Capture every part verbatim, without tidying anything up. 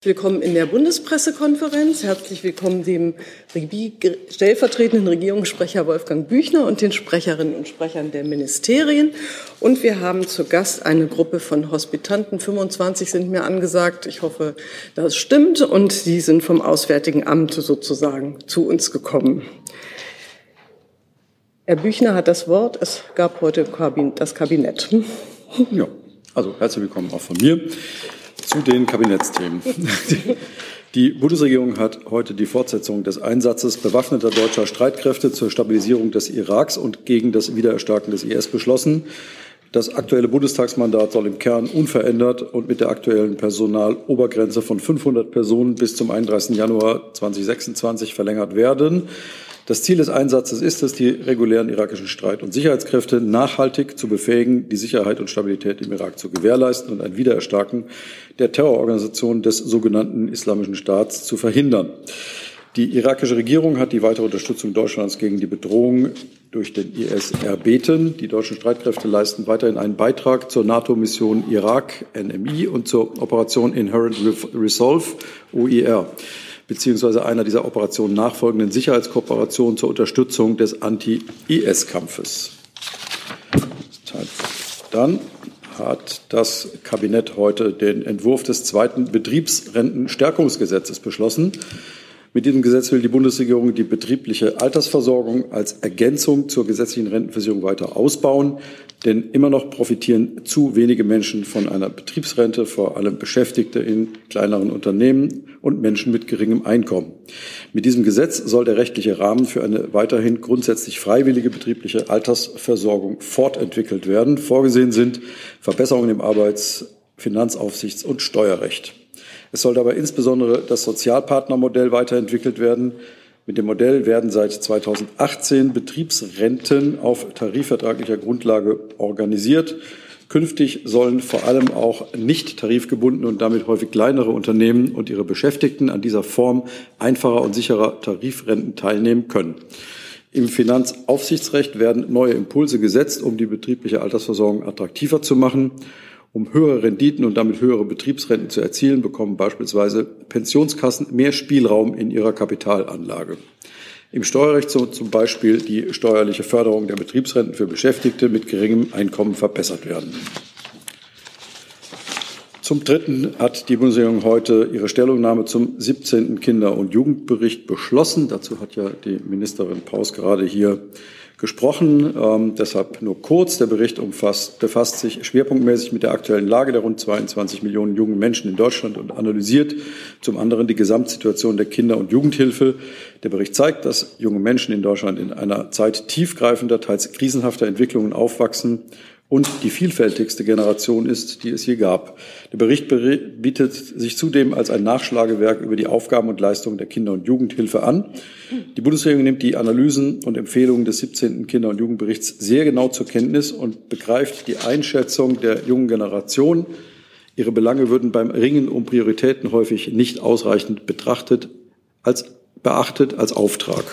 Willkommen in der Bundespressekonferenz. Herzlich willkommen dem stellvertretenden Regierungssprecher Wolfgang Büchner und den Sprecherinnen und Sprechern der Ministerien. Und wir haben zu Gast eine Gruppe von Hospitanten. fünfundzwanzig sind mir angesagt. Ich hoffe, das stimmt. Und die sind vom Auswärtigen Amt sozusagen zu uns gekommen. Herr Büchner hat das Wort. Es gab heute das Kabinett. Ja, also herzlich willkommen auch von mir. Zu den Kabinettsthemen. Die Bundesregierung hat heute die Fortsetzung des Einsatzes bewaffneter deutscher Streitkräfte zur Stabilisierung des Iraks und gegen das Wiedererstarken des I S beschlossen. Das aktuelle Bundestagsmandat soll im Kern unverändert und mit der aktuellen Personalobergrenze von fünfhundert Personen bis zum einunddreißigsten Januar zweitausendsechsundzwanzig verlängert werden. Das Ziel des Einsatzes ist es, die regulären irakischen Streit- und Sicherheitskräfte nachhaltig zu befähigen, die Sicherheit und Stabilität im Irak zu gewährleisten und ein Wiedererstarken der Terrororganisation des sogenannten Islamischen Staats zu verhindern. Die irakische Regierung hat die weitere Unterstützung Deutschlands gegen die Bedrohung durch den I S erbeten. Die deutschen Streitkräfte leisten weiterhin einen Beitrag zur NATO-Mission Irak, N M I, und zur Operation Inherent Resolve, O I R. beziehungsweise einer dieser Operationen nachfolgenden Sicherheitskooperation zur Unterstützung des Anti-I S-Kampfes. Dann hat das Kabinett heute den Entwurf des zweiten Betriebsrentenstärkungsgesetzes beschlossen. Mit diesem Gesetz will die Bundesregierung die betriebliche Altersversorgung als Ergänzung zur gesetzlichen Rentenversicherung weiter ausbauen. Denn immer noch profitieren zu wenige Menschen von einer Betriebsrente, vor allem Beschäftigte in kleineren Unternehmen und Menschen mit geringem Einkommen. Mit diesem Gesetz soll der rechtliche Rahmen für eine weiterhin grundsätzlich freiwillige betriebliche Altersversorgung fortentwickelt werden. Vorgesehen sind Verbesserungen im Arbeits-, Finanzaufsichts- und Steuerrecht. Es soll dabei insbesondere das Sozialpartnermodell weiterentwickelt werden. Mit dem Modell werden seit zweitausendachtzehn Betriebsrenten auf tarifvertraglicher Grundlage organisiert. Künftig sollen vor allem auch nicht tarifgebundene und damit häufig kleinere Unternehmen und ihre Beschäftigten an dieser Form einfacher und sicherer Tarifrenten teilnehmen können. Im Finanzaufsichtsrecht werden neue Impulse gesetzt, um die betriebliche Altersversorgung attraktiver zu machen. Um höhere Renditen und damit höhere Betriebsrenten zu erzielen, bekommen beispielsweise Pensionskassen mehr Spielraum in ihrer Kapitalanlage. Im Steuerrecht soll zum Beispiel die steuerliche Förderung der Betriebsrenten für Beschäftigte mit geringem Einkommen verbessert werden. Zum Dritten hat die Bundesregierung heute ihre Stellungnahme zum siebzehnten Kinder- und Jugendbericht beschlossen. Dazu hat ja die Ministerin Paus gerade hier gesprochen. Ähm, deshalb nur kurz. Der Bericht umfasst, befasst sich schwerpunktmäßig mit der aktuellen Lage der rund zweiundzwanzig Millionen jungen Menschen in Deutschland und analysiert zum anderen die Gesamtsituation der Kinder- und Jugendhilfe. Der Bericht zeigt, dass junge Menschen in Deutschland in einer Zeit tiefgreifender, teils krisenhafter Entwicklungen aufwachsen und die vielfältigste Generation ist, die es je gab. Der Bericht bietet sich zudem als ein Nachschlagewerk über die Aufgaben und Leistungen der Kinder- und Jugendhilfe an. Die Bundesregierung nimmt die Analysen und Empfehlungen des siebzehnten Kinder- und Jugendberichts sehr genau zur Kenntnis und begreift die Einschätzung der jungen Generation. Ihre Belange würden beim Ringen um Prioritäten häufig nicht ausreichend betrachtet, als beachtet als Auftrag.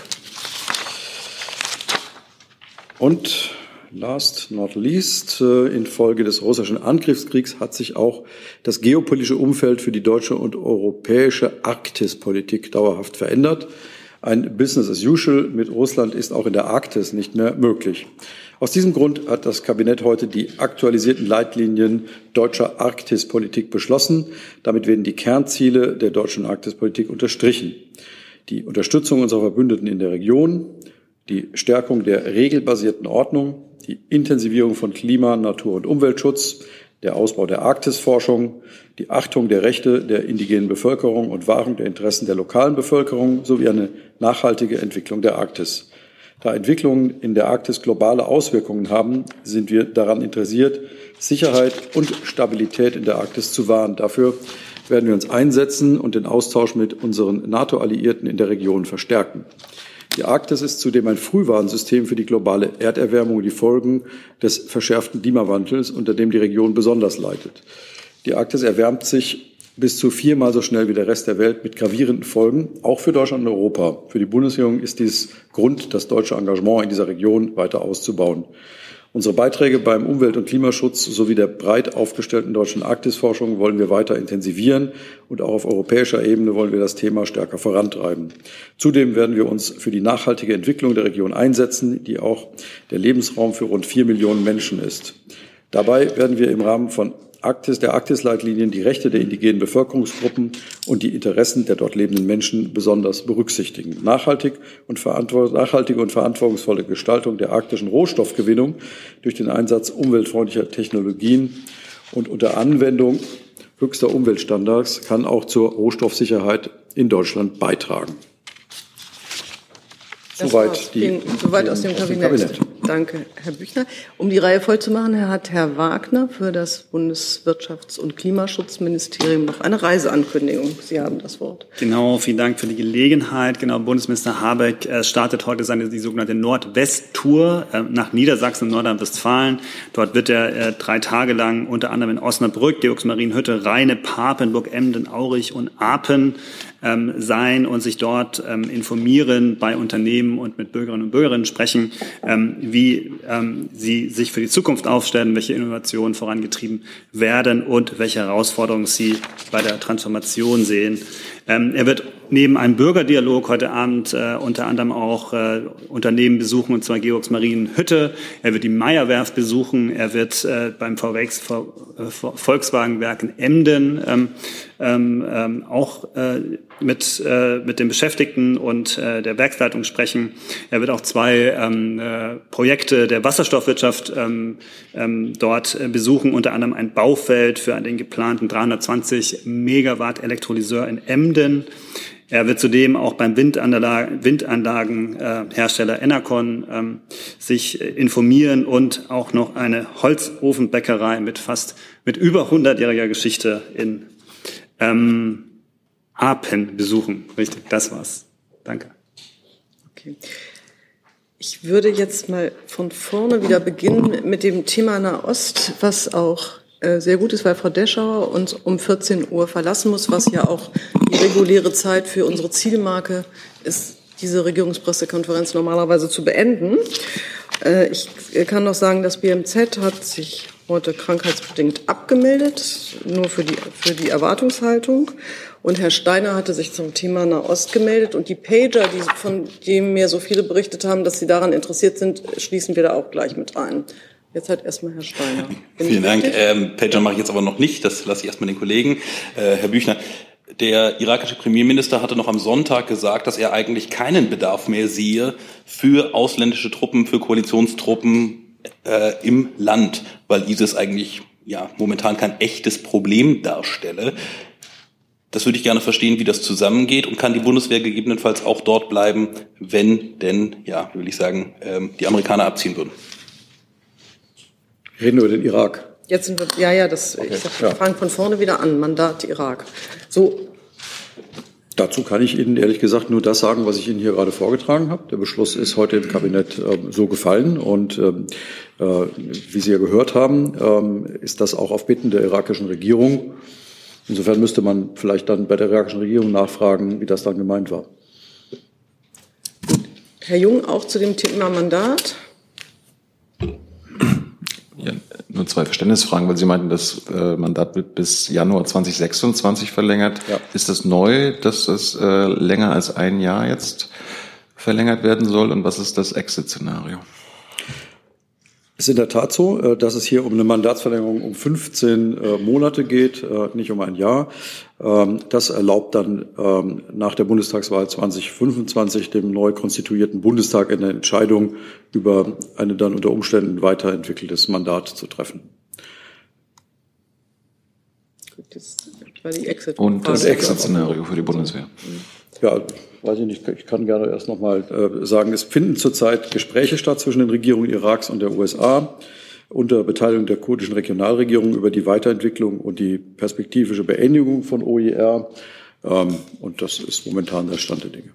Und last not least, infolge des russischen Angriffskriegs hat sich auch das geopolitische Umfeld für die deutsche und europäische Arktispolitik dauerhaft verändert. Ein Business as usual mit Russland ist auch in der Arktis nicht mehr möglich. Aus diesem Grund hat das Kabinett heute die aktualisierten Leitlinien deutscher Arktispolitik beschlossen. Damit werden die Kernziele der deutschen Arktispolitik unterstrichen. Die Unterstützung unserer Verbündeten in der Region, die Stärkung der regelbasierten Ordnung, die Intensivierung von Klima-, Natur- und Umweltschutz, der Ausbau der Arktisforschung, die Achtung der Rechte der indigenen Bevölkerung und Wahrung der Interessen der lokalen Bevölkerung sowie eine nachhaltige Entwicklung der Arktis. Da Entwicklungen in der Arktis globale Auswirkungen haben, sind wir daran interessiert, Sicherheit und Stabilität in der Arktis zu wahren. Dafür werden wir uns einsetzen und den Austausch mit unseren NATO-Alliierten in der Region verstärken. Die Arktis ist zudem ein Frühwarnsystem für die globale Erderwärmung und die Folgen des verschärften Klimawandels, unter dem die Region besonders leidet. Die Arktis erwärmt sich bis zu viermal so schnell wie der Rest der Welt mit gravierenden Folgen, auch für Deutschland und Europa. Für die Bundesregierung ist dies Grund, das deutsche Engagement in dieser Region weiter auszubauen. Unsere Beiträge beim Umwelt- und Klimaschutz sowie der breit aufgestellten deutschen Arktisforschung wollen wir weiter intensivieren und auch auf europäischer Ebene wollen wir das Thema stärker vorantreiben. Zudem werden wir uns für die nachhaltige Entwicklung der Region einsetzen, die auch der Lebensraum für rund vier Millionen Menschen ist. Dabei werden wir im Rahmen von Arktis, der Arktisleitlinien die Rechte der indigenen Bevölkerungsgruppen und die Interessen der dort lebenden Menschen besonders berücksichtigen. Nachhaltig und nachhaltige und verantwortungsvolle Gestaltung der arktischen Rohstoffgewinnung durch den Einsatz umweltfreundlicher Technologien und unter Anwendung höchster Umweltstandards kann auch zur Rohstoffsicherheit in Deutschland beitragen. Soweit, die, soweit aus dem Kabinett. Kabinett. Danke, Herr Büchner. Um die Reihe voll zu machen, hat Herr Wagner für das Bundeswirtschafts- und Klimaschutzministerium noch eine Reiseankündigung. Sie haben das Wort. Genau, vielen Dank für die Gelegenheit. Genau, Bundesminister Habeck äh, startet heute seine die sogenannte Nordwest-Tour äh, nach Niedersachsen und Nordrhein-Westfalen. Dort wird er äh, drei Tage lang unter anderem in Osnabrück, Georgsmarienhütte, Rheine, Papenburg, Emden, Aurich und Apen ähm, sein und sich dort ähm, informieren bei Unternehmen und mit Bürgerinnen und Bürgern sprechen, ähm, wie ähm, sie sich für die Zukunft aufstellen, welche Innovationen vorangetrieben werden und welche Herausforderungen sie bei der Transformation sehen. Ähm, er wird neben einem Bürgerdialog heute Abend äh, unter anderem auch äh, Unternehmen besuchen, und zwar Georgsmarienhütte. Er wird die Meyer-Werft besuchen. Er wird äh, beim V W X, v, äh, Volkswagen-Werk in Emden ähm, ähm, auch äh, mit, äh, mit den Beschäftigten und äh, der Werksleitung sprechen. Er wird auch zwei ähm, äh, Projekte der Wasserstoffwirtschaft ähm, ähm, dort äh, besuchen, unter anderem ein Baufeld für den geplanten dreihundertzwanzig Megawatt Elektrolyseur in Emden. Er wird zudem auch beim Windanlagen, Windanlagenhersteller Enercon ähm, sich informieren und auch noch eine Holzofenbäckerei mit fast mit über hundertjähriger Geschichte in ähm, Apen besuchen. Richtig, das war's. Danke. Okay. Ich würde jetzt mal von vorne wieder beginnen mit dem Thema Nahost, was auch sehr gut ist, weil Frau Deschauer uns um vierzehn Uhr verlassen muss, was ja auch die reguläre Zeit für unsere Zielmarke ist, diese Regierungspressekonferenz normalerweise zu beenden. Ich kann noch sagen, das B M Z hat sich heute krankheitsbedingt abgemeldet, nur für die, für die Erwartungshaltung. Und Herr Steiner hatte sich zum Thema Nahost gemeldet. Und die Pager, die, von denen mir so viele berichtet haben, dass sie daran interessiert sind, schließen wir da auch gleich mit ein. Jetzt hat erstmal Herr Steiner. Bin Vielen Dank. Ähm, Pager mache ich jetzt aber noch nicht. Das lasse ich erstmal den Kollegen. Äh, Herr Büchner, der irakische Premierminister hatte noch am Sonntag gesagt, dass er eigentlich keinen Bedarf mehr sehe für ausländische Truppen, für Koalitionstruppen äh, im Land, weil ISIS eigentlich ja momentan kein echtes Problem darstelle. Das würde ich gerne verstehen, wie das zusammengeht, und kann die Bundeswehr gegebenenfalls auch dort bleiben, wenn denn, ja, wie will ich sagen, ähm, die Amerikaner abziehen würden. Wir reden über den Irak. Jetzt sind wir, ja, ja, das, okay. ich sag, wir ja. fangen von vorne wieder an. Mandat Irak. So. Dazu kann ich Ihnen ehrlich gesagt nur das sagen, was ich Ihnen hier gerade vorgetragen habe. Der Beschluss ist heute im Kabinett äh, so gefallen, und ähm, äh, wie Sie ja gehört haben, ähm, ist das auch auf Bitten der irakischen Regierung. Insofern müsste man vielleicht dann bei der irakischen Regierung nachfragen, wie das dann gemeint war. Herr Jung, auch zu dem Thema Mandat. Ja, nur zwei Verständnisfragen, weil Sie meinten, das äh, Mandat wird bis Januar zweitausendsechsundzwanzig verlängert. Ja. Ist das neu, dass das äh, länger als ein Jahr jetzt verlängert werden soll? Und was ist das Exit-Szenario? Es ist in der Tat so, dass es hier um eine Mandatsverlängerung um fünfzehn Monate geht, nicht um ein Jahr. Das erlaubt dann nach der Bundestagswahl zweitausendfünfundzwanzig dem neu konstituierten Bundestag eine Entscheidung über eine dann unter Umständen weiterentwickeltes Mandat zu treffen. Das war die Exit- Und das Exit-Szenario für die Bundeswehr. Ja, weiß ich nicht. Ich kann gerne erst noch mal äh, sagen, es finden zurzeit Gespräche statt zwischen den Regierungen Iraks und der U S A unter Beteiligung der kurdischen Regionalregierung über die Weiterentwicklung und die perspektivische Beendigung von O I R. Ähm, und das ist momentan der Stand der Dinge.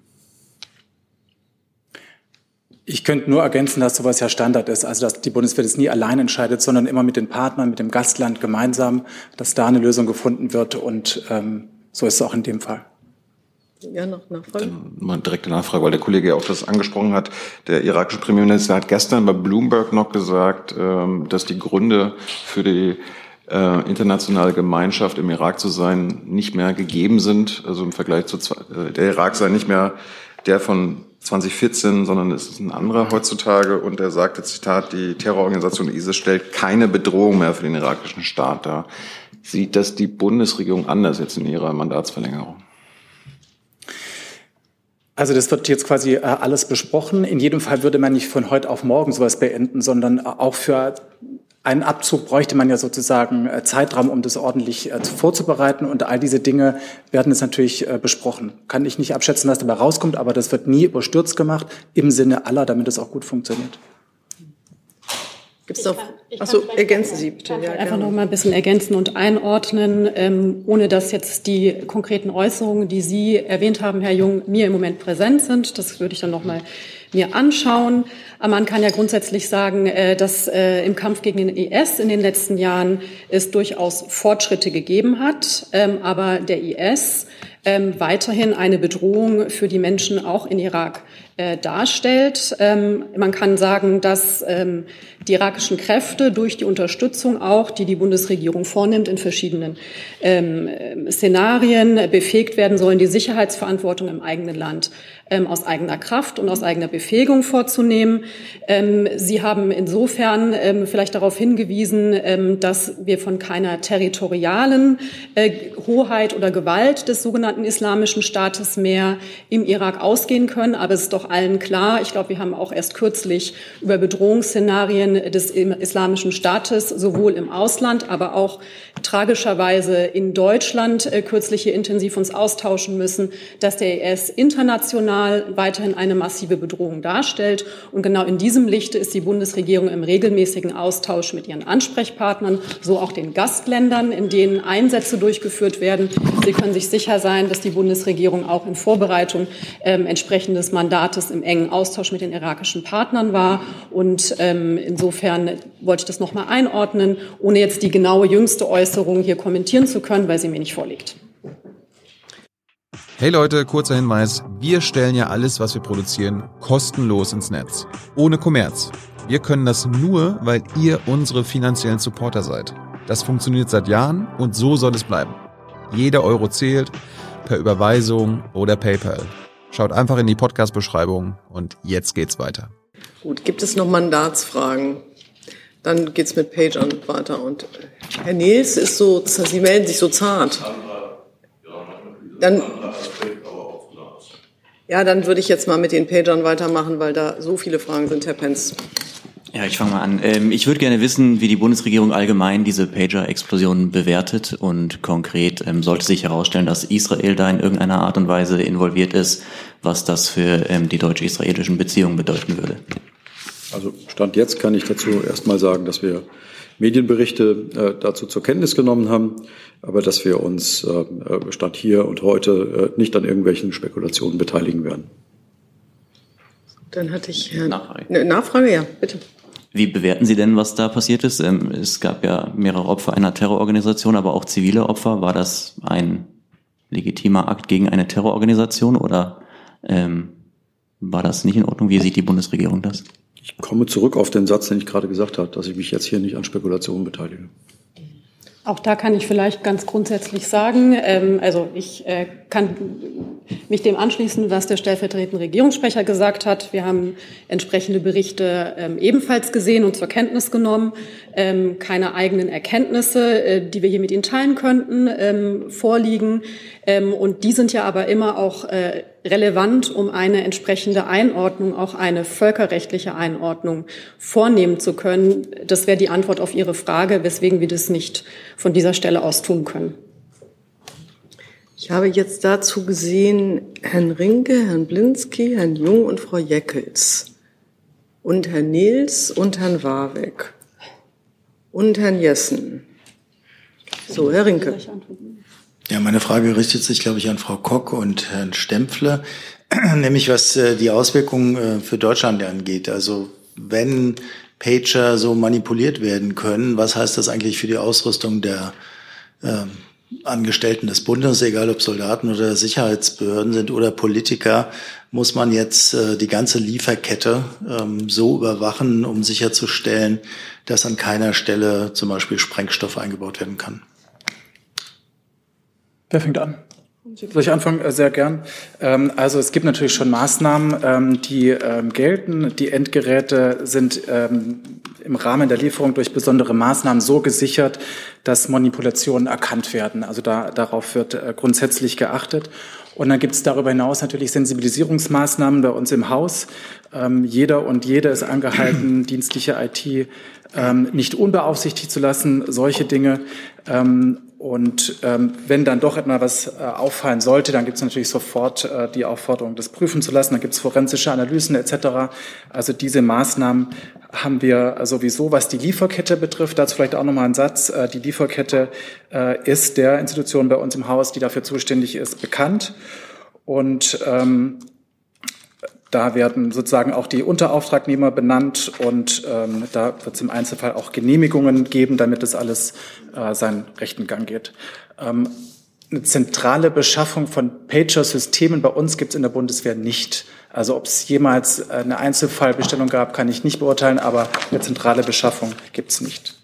Ich könnte nur ergänzen, dass sowas ja Standard ist, also dass die Bundeswehr das nie allein entscheidet, sondern immer mit den Partnern, mit dem Gastland gemeinsam, dass da eine Lösung gefunden wird, und ähm, so ist es auch in dem Fall. Ja, noch Nachfrage? Mal direkte Nachfrage, weil der Kollege ja auch das angesprochen hat. Der irakische Premierminister hat gestern bei Bloomberg noch gesagt, dass die Gründe für die internationale Gemeinschaft im Irak zu sein nicht mehr gegeben sind. Also im Vergleich zu, der Irak sei nicht mehr der von zwanzig vierzehn, sondern es ist ein anderer heutzutage. Und er sagte, Zitat, die Terrororganisation ISIS stellt keine Bedrohung mehr für den irakischen Staat dar. Sieht das die Bundesregierung anders jetzt in ihrer Mandatsverlängerung? Also das wird jetzt quasi äh, alles besprochen. In jedem Fall würde man nicht von heute auf morgen sowas beenden, sondern auch für einen Abzug bräuchte man ja sozusagen äh, Zeitraum, um das ordentlich äh, vorzubereiten. Und all diese Dinge werden jetzt natürlich äh, besprochen. Kann ich nicht abschätzen, was dabei rauskommt, aber das wird nie überstürzt gemacht, im Sinne aller, damit es auch gut funktioniert. Gibt es noch? Achso, ergänzen Sie bitte. Ich ja, einfach noch mal ein bisschen ergänzen und einordnen, ähm, ohne dass jetzt die konkreten Äußerungen, die Sie erwähnt haben, Herr Jung, mir im Moment präsent sind. Das würde ich dann noch mal mir anschauen. Aber man kann ja grundsätzlich sagen, äh, dass äh, im Kampf gegen den I S in den letzten Jahren es durchaus Fortschritte gegeben hat, ähm, aber der I S ähm, weiterhin eine Bedrohung für die Menschen auch in Irak äh, darstellt. Ähm, man kann sagen, dass ähm, die irakischen Kräfte durch die Unterstützung auch, die die Bundesregierung vornimmt, in verschiedenen ähm, Szenarien befähigt werden sollen, die Sicherheitsverantwortung im eigenen Land ähm, aus eigener Kraft und aus eigener Befähigung vorzunehmen. Ähm, Sie haben insofern ähm, vielleicht darauf hingewiesen, ähm, dass wir von keiner territorialen äh, Hoheit oder Gewalt des sogenannten Islamischen Staates mehr im Irak ausgehen können. Aber es ist doch allen klar, ich glaube, wir haben auch erst kürzlich über Bedrohungsszenarien des Islamischen Staates sowohl im Ausland, aber auch tragischerweise in Deutschland äh, kürzlich hier intensiv uns austauschen müssen, dass der I S international weiterhin eine massive Bedrohung darstellt. Und genau in diesem Lichte ist die Bundesregierung im regelmäßigen Austausch mit ihren Ansprechpartnern, so auch den Gastländern, in denen Einsätze durchgeführt werden. Sie können sich sicher sein, dass die Bundesregierung auch in Vorbereitung ähm, entsprechendes Mandates im engen Austausch mit den irakischen Partnern war. Und ähm, insofern wollte ich das noch mal einordnen, ohne jetzt die genaue jüngste Äußerung hier kommentieren zu können, weil sie mir nicht vorliegt. Hey Leute, kurzer Hinweis. Wir stellen ja alles, was wir produzieren, kostenlos ins Netz. Ohne Kommerz. Wir können das nur, weil ihr unsere finanziellen Supporter seid. Das funktioniert seit Jahren und so soll es bleiben. Jeder Euro zählt, per Überweisung oder PayPal. Schaut einfach in die Podcast-Beschreibung und jetzt geht's weiter. Gut, gibt es noch Mandatsfragen? Dann geht's mit Pagern weiter. Und Herr Nils ist so, Sie melden sich so zart. Dann, ja, dann würde ich jetzt mal mit den Pagern weitermachen, weil da so viele Fragen sind, Herr Pentz. Ja, ich fange mal an. Ähm, ich würde gerne wissen, wie die Bundesregierung allgemein diese Pager-Explosion bewertet und konkret ähm, sollte sich herausstellen, dass Israel da in irgendeiner Art und Weise involviert ist, was das für ähm, die deutsch-israelischen Beziehungen bedeuten würde. Also Stand jetzt kann ich dazu erstmal sagen, dass wir Medienberichte äh, dazu zur Kenntnis genommen haben, aber dass wir uns äh, Stand hier und heute äh, nicht an irgendwelchen Spekulationen beteiligen werden. Dann hatte ich Herrn Nachfrage. Eine Nachfrage, ja, bitte. Wie bewerten Sie denn, was da passiert ist? Ähm, es gab ja mehrere Opfer einer Terrororganisation, aber auch zivile Opfer. War das ein legitimer Akt gegen eine Terrororganisation oder ähm, war das nicht in Ordnung? Wie sieht die Bundesregierung das? Ich komme zurück auf den Satz, den ich gerade gesagt habe, dass ich mich jetzt hier nicht an Spekulationen beteilige. Auch da kann ich vielleicht ganz grundsätzlich sagen, ähm, also ich äh, kann mich dem anschließen, was der stellvertretende Regierungssprecher gesagt hat. Wir haben entsprechende Berichte ähm, ebenfalls gesehen und zur Kenntnis genommen. Ähm, keine eigenen Erkenntnisse, äh, die wir hier mit Ihnen teilen könnten, ähm, vorliegen. Ähm, und die sind ja aber immer auch äh, relevant, um eine entsprechende Einordnung, auch eine völkerrechtliche Einordnung vornehmen zu können. Das wäre die Antwort auf Ihre Frage, weswegen wir das nicht von dieser Stelle aus tun können. Ich habe jetzt dazu gesehen Herrn Rinke, Herrn Blinski, Herrn Jung und Frau Jeckels und Herrn Nils und Herrn Warwick und Herrn Jessen. So, Herr Rinke. Ja, meine Frage richtet sich, glaube ich, an Frau Kock und Herrn Stempfle, nämlich was äh, die Auswirkungen äh, für Deutschland angeht. Also wenn Pager so manipuliert werden können, was heißt das eigentlich für die Ausrüstung der äh, Angestellten des Bundes, egal ob Soldaten oder Sicherheitsbehörden sind oder Politiker, muss man jetzt äh, die ganze Lieferkette ähm, so überwachen, um sicherzustellen, dass an keiner Stelle zum Beispiel Sprengstoff eingebaut werden kann. Wer fängt an? Soll ich anfangen? Sehr gern. Also es gibt natürlich schon Maßnahmen, die gelten. Die Endgeräte sind im Rahmen der Lieferung durch besondere Maßnahmen so gesichert, dass Manipulationen erkannt werden. Also da, darauf wird grundsätzlich geachtet. Und dann gibt es darüber hinaus natürlich Sensibilisierungsmaßnahmen bei uns im Haus. Ähm, jeder und jede ist angehalten, dienstliche I T ähm, nicht unbeaufsichtigt zu lassen, solche Dinge. Ähm, und ähm, wenn dann doch etwas äh, auffallen sollte, dann gibt es natürlich sofort äh, die Aufforderung, das prüfen zu lassen. Dann gibt es forensische Analysen et cetera. Also diese Maßnahmen haben wir sowieso, was die Lieferkette betrifft. Dazu vielleicht auch nochmal ein Satz. Äh, die Lieferkette äh, ist der Institution bei uns im Haus, die dafür zuständig ist, bekannt. Und ähm, da werden sozusagen auch die Unterauftragnehmer benannt und ähm, da wird es im Einzelfall auch Genehmigungen geben, damit das alles äh, seinen rechten Gang geht. Ähm, eine zentrale Beschaffung von Pager-Systemen bei uns gibt es in der Bundeswehr nicht. Also ob es jemals eine Einzelfallbestellung gab, kann ich nicht beurteilen, aber eine zentrale Beschaffung gibt es nicht.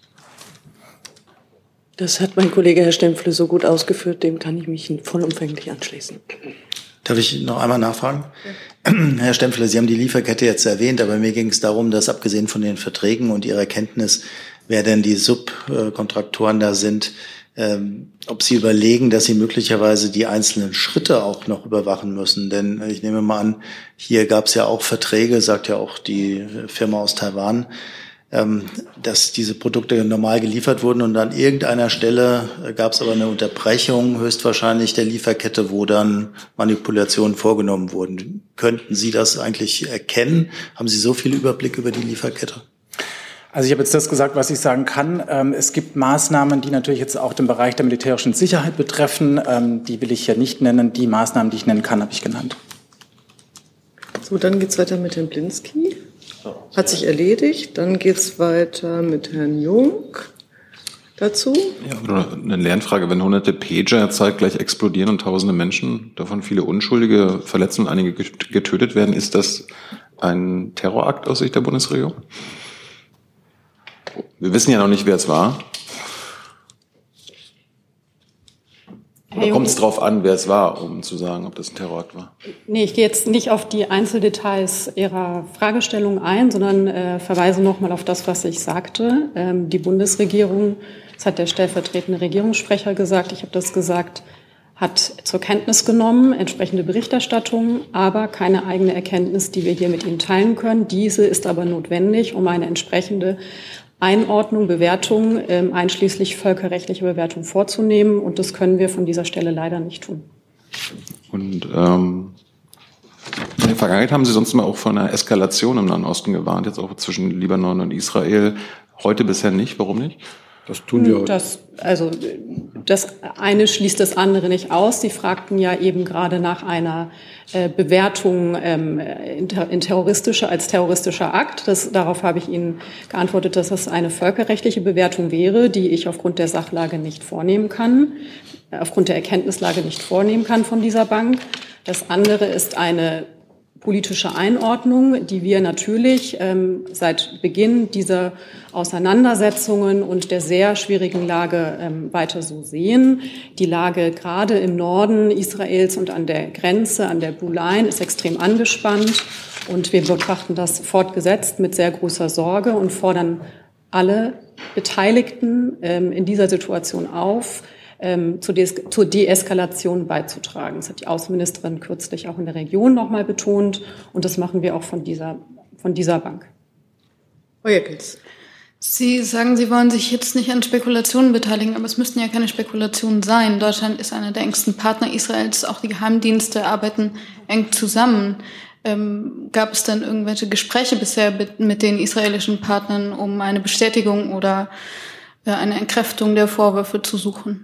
Das hat mein Kollege Herr Stempfle so gut ausgeführt, dem kann ich mich vollumfänglich anschließen. Darf ich noch einmal nachfragen? Ja. Herr Stempfle, Sie haben die Lieferkette jetzt erwähnt, aber mir ging es darum, dass abgesehen von den Verträgen und Ihrer Kenntnis, wer denn die Subkontraktoren da sind, ähm, ob Sie überlegen, dass Sie möglicherweise die einzelnen Schritte auch noch überwachen müssen. Denn ich nehme mal an, hier gab es ja auch Verträge, sagt ja auch die Firma aus Taiwan, ähm, dass diese Produkte normal geliefert wurden und an irgendeiner Stelle gab es aber eine Unterbrechung, höchstwahrscheinlich der Lieferkette, wo dann Manipulationen vorgenommen wurden. Könnten Sie das eigentlich erkennen? Haben Sie so viel Überblick über die Lieferkette? Also ich habe jetzt das gesagt, was ich sagen kann. Es gibt Maßnahmen, die natürlich jetzt auch den Bereich der militärischen Sicherheit betreffen. Die will ich hier nicht nennen. Die Maßnahmen, die ich nennen kann, habe ich genannt. So, dann geht's weiter mit Herrn Blinski. Hat sich erledigt. Dann geht's weiter mit Herrn Jung. Dazu? Ja, eine Lernfrage. Wenn hunderte Pager zeitgleich explodieren und tausende Menschen, davon viele Unschuldige verletzt und einige getötet werden, ist das ein Terrorakt aus Sicht der Bundesregierung? Wir wissen ja noch nicht, wer es war. Oder kommt es darauf an, wer es war, um zu sagen, ob das ein Terrorakt war? Nee, ich gehe jetzt nicht auf die Einzeldetails Ihrer Fragestellung ein, sondern äh, verweise nochmal auf das, was ich sagte. Ähm, die Bundesregierung, das hat der stellvertretende Regierungssprecher gesagt, ich habe das gesagt, hat zur Kenntnis genommen, entsprechende Berichterstattung, aber keine eigene Erkenntnis, die wir hier mit Ihnen teilen können. Diese ist aber notwendig, um eine entsprechende Einordnung, Bewertung, ähm, einschließlich völkerrechtliche Bewertung vorzunehmen. Und das können wir von dieser Stelle leider nicht tun. Und ähm, in der Vergangenheit haben Sie sonst mal auch von einer Eskalation im Nahen Osten gewarnt, jetzt auch zwischen Libanon und Israel. Heute bisher nicht. Warum nicht? Das tun wir heute. Das, also, das eine schließt das andere nicht aus. Sie fragten ja eben gerade nach einer äh, Bewertung ähm, in, in terroristischer, als terroristischer Akt. Das, darauf habe ich Ihnen geantwortet, dass das eine völkerrechtliche Bewertung wäre, die ich aufgrund der Sachlage nicht vornehmen kann, äh, aufgrund der Erkenntnislage nicht vornehmen kann von dieser Bank. Das andere ist eine politische Einordnung, die wir natürlich ähm, seit Beginn dieser Auseinandersetzungen und der sehr schwierigen Lage ähm, weiter so sehen. Die Lage gerade im Norden Israels und an der Grenze, an der Blue Line, ist extrem angespannt und wir betrachten das fortgesetzt mit sehr großer Sorge und fordern alle Beteiligten ähm, in dieser Situation auf, Ähm, zur, Des- zur Deeskalation beizutragen. Das hat die Außenministerin kürzlich auch in der Region nochmal betont und das machen wir auch von dieser, von dieser Bank. Frau Jeckels. Sie sagen, Sie wollen sich jetzt nicht an Spekulationen beteiligen, aber es müssten ja keine Spekulationen sein. Deutschland ist einer der engsten Partner Israels, auch die Geheimdienste arbeiten eng zusammen. Ähm, gab es denn irgendwelche Gespräche bisher mit, mit den israelischen Partnern, um eine Bestätigung oder äh, eine Entkräftung der Vorwürfe zu suchen?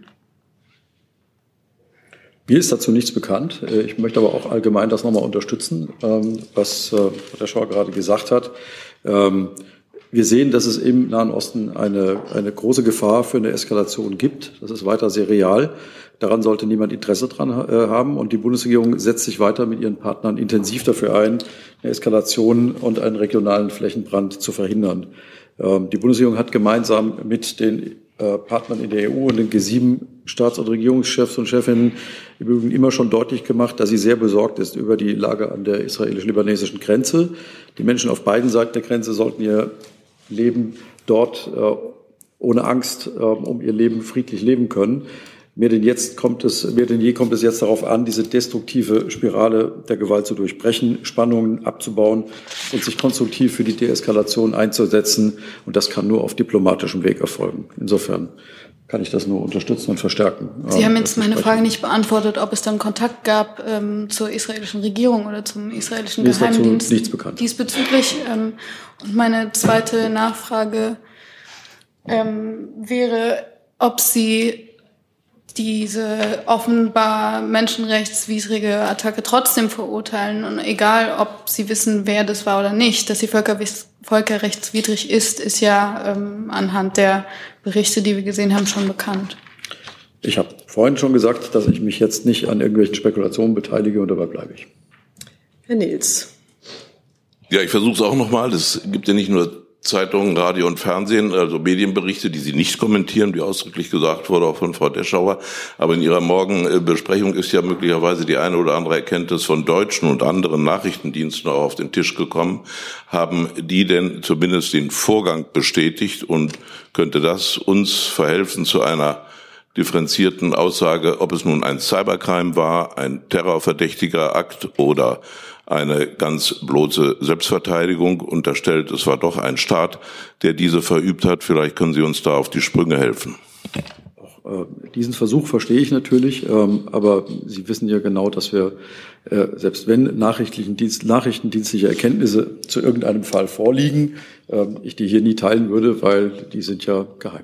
Mir ist dazu nichts bekannt. Ich möchte aber auch allgemein das nochmal unterstützen, was der Schauer gerade gesagt hat. Wir wir sehen, dass es im Nahen Osten eine, eine große Gefahr für eine Eskalation gibt. Das ist weiter sehr real. Daran sollte niemand Interesse dran äh, haben. Und die Bundesregierung setzt sich weiter mit ihren Partnern intensiv dafür ein, eine Eskalation und einen regionalen Flächenbrand zu verhindern. Ähm, die Bundesregierung hat gemeinsam mit den äh, Partnern in der E U und den G sieben Staats- und Regierungschefs und Chefinnen im Übrigen immer schon deutlich gemacht, dass sie sehr besorgt ist über die Lage an der israelisch-libanesischen Grenze. Die Menschen auf beiden Seiten der Grenze sollten ihr Leben dort äh, ohne Angst äh, um ihr Leben friedlich leben können. Mehr denn jetzt kommt es, mehr denn je kommt es jetzt darauf an, diese destruktive Spirale der Gewalt zu durchbrechen, Spannungen abzubauen und sich konstruktiv für die Deeskalation einzusetzen. Und das kann nur auf diplomatischem Weg erfolgen. Insofern kann ich das nur unterstützen und verstärken. Sie haben jetzt meine Frage nicht beantwortet, ob es dann Kontakt gab ähm, zur israelischen Regierung oder zum israelischen Mir ist dazu Geheimdienst. nichts bekannt. Diesbezüglich. Ähm, und meine zweite Nachfrage ähm, wäre, ob Sie diese offenbar menschenrechtswidrige Attacke trotzdem verurteilen und egal, ob Sie wissen, wer das war oder nicht, dass sie völkerrechtswidrig ist, ist ja ähm, anhand der Berichte, die wir gesehen haben, schon bekannt. Ich habe vorhin schon gesagt, dass ich mich jetzt nicht an irgendwelchen Spekulationen beteilige und dabei bleibe ich. Herr Nils. Ja, ich versuche es auch nochmal. Es gibt ja nicht nur Zeitungen, Radio und Fernsehen, also Medienberichte, die Sie nicht kommentieren, wie ausdrücklich gesagt wurde, auch von Frau Deschauer. Aber in Ihrer Morgenbesprechung ist ja möglicherweise die eine oder andere Erkenntnis von deutschen und anderen Nachrichtendiensten auch auf den Tisch gekommen. Haben die denn zumindest den Vorgang bestätigt und könnte das uns verhelfen zu einer differenzierten Aussage, ob es nun ein Cybercrime war, ein terrorverdächtiger Akt oder eine ganz bloße Selbstverteidigung, unterstellt, es war doch ein Staat, der diese verübt hat. Vielleicht können Sie uns da auf die Sprünge helfen. Auch, äh, diesen Versuch verstehe ich natürlich, ähm, aber Sie wissen ja genau, dass wir, äh, selbst wenn Nachrichtendienst, nachrichtendienstliche Erkenntnisse zu irgendeinem Fall vorliegen, äh, ich die hier nie teilen würde, weil die sind ja geheim.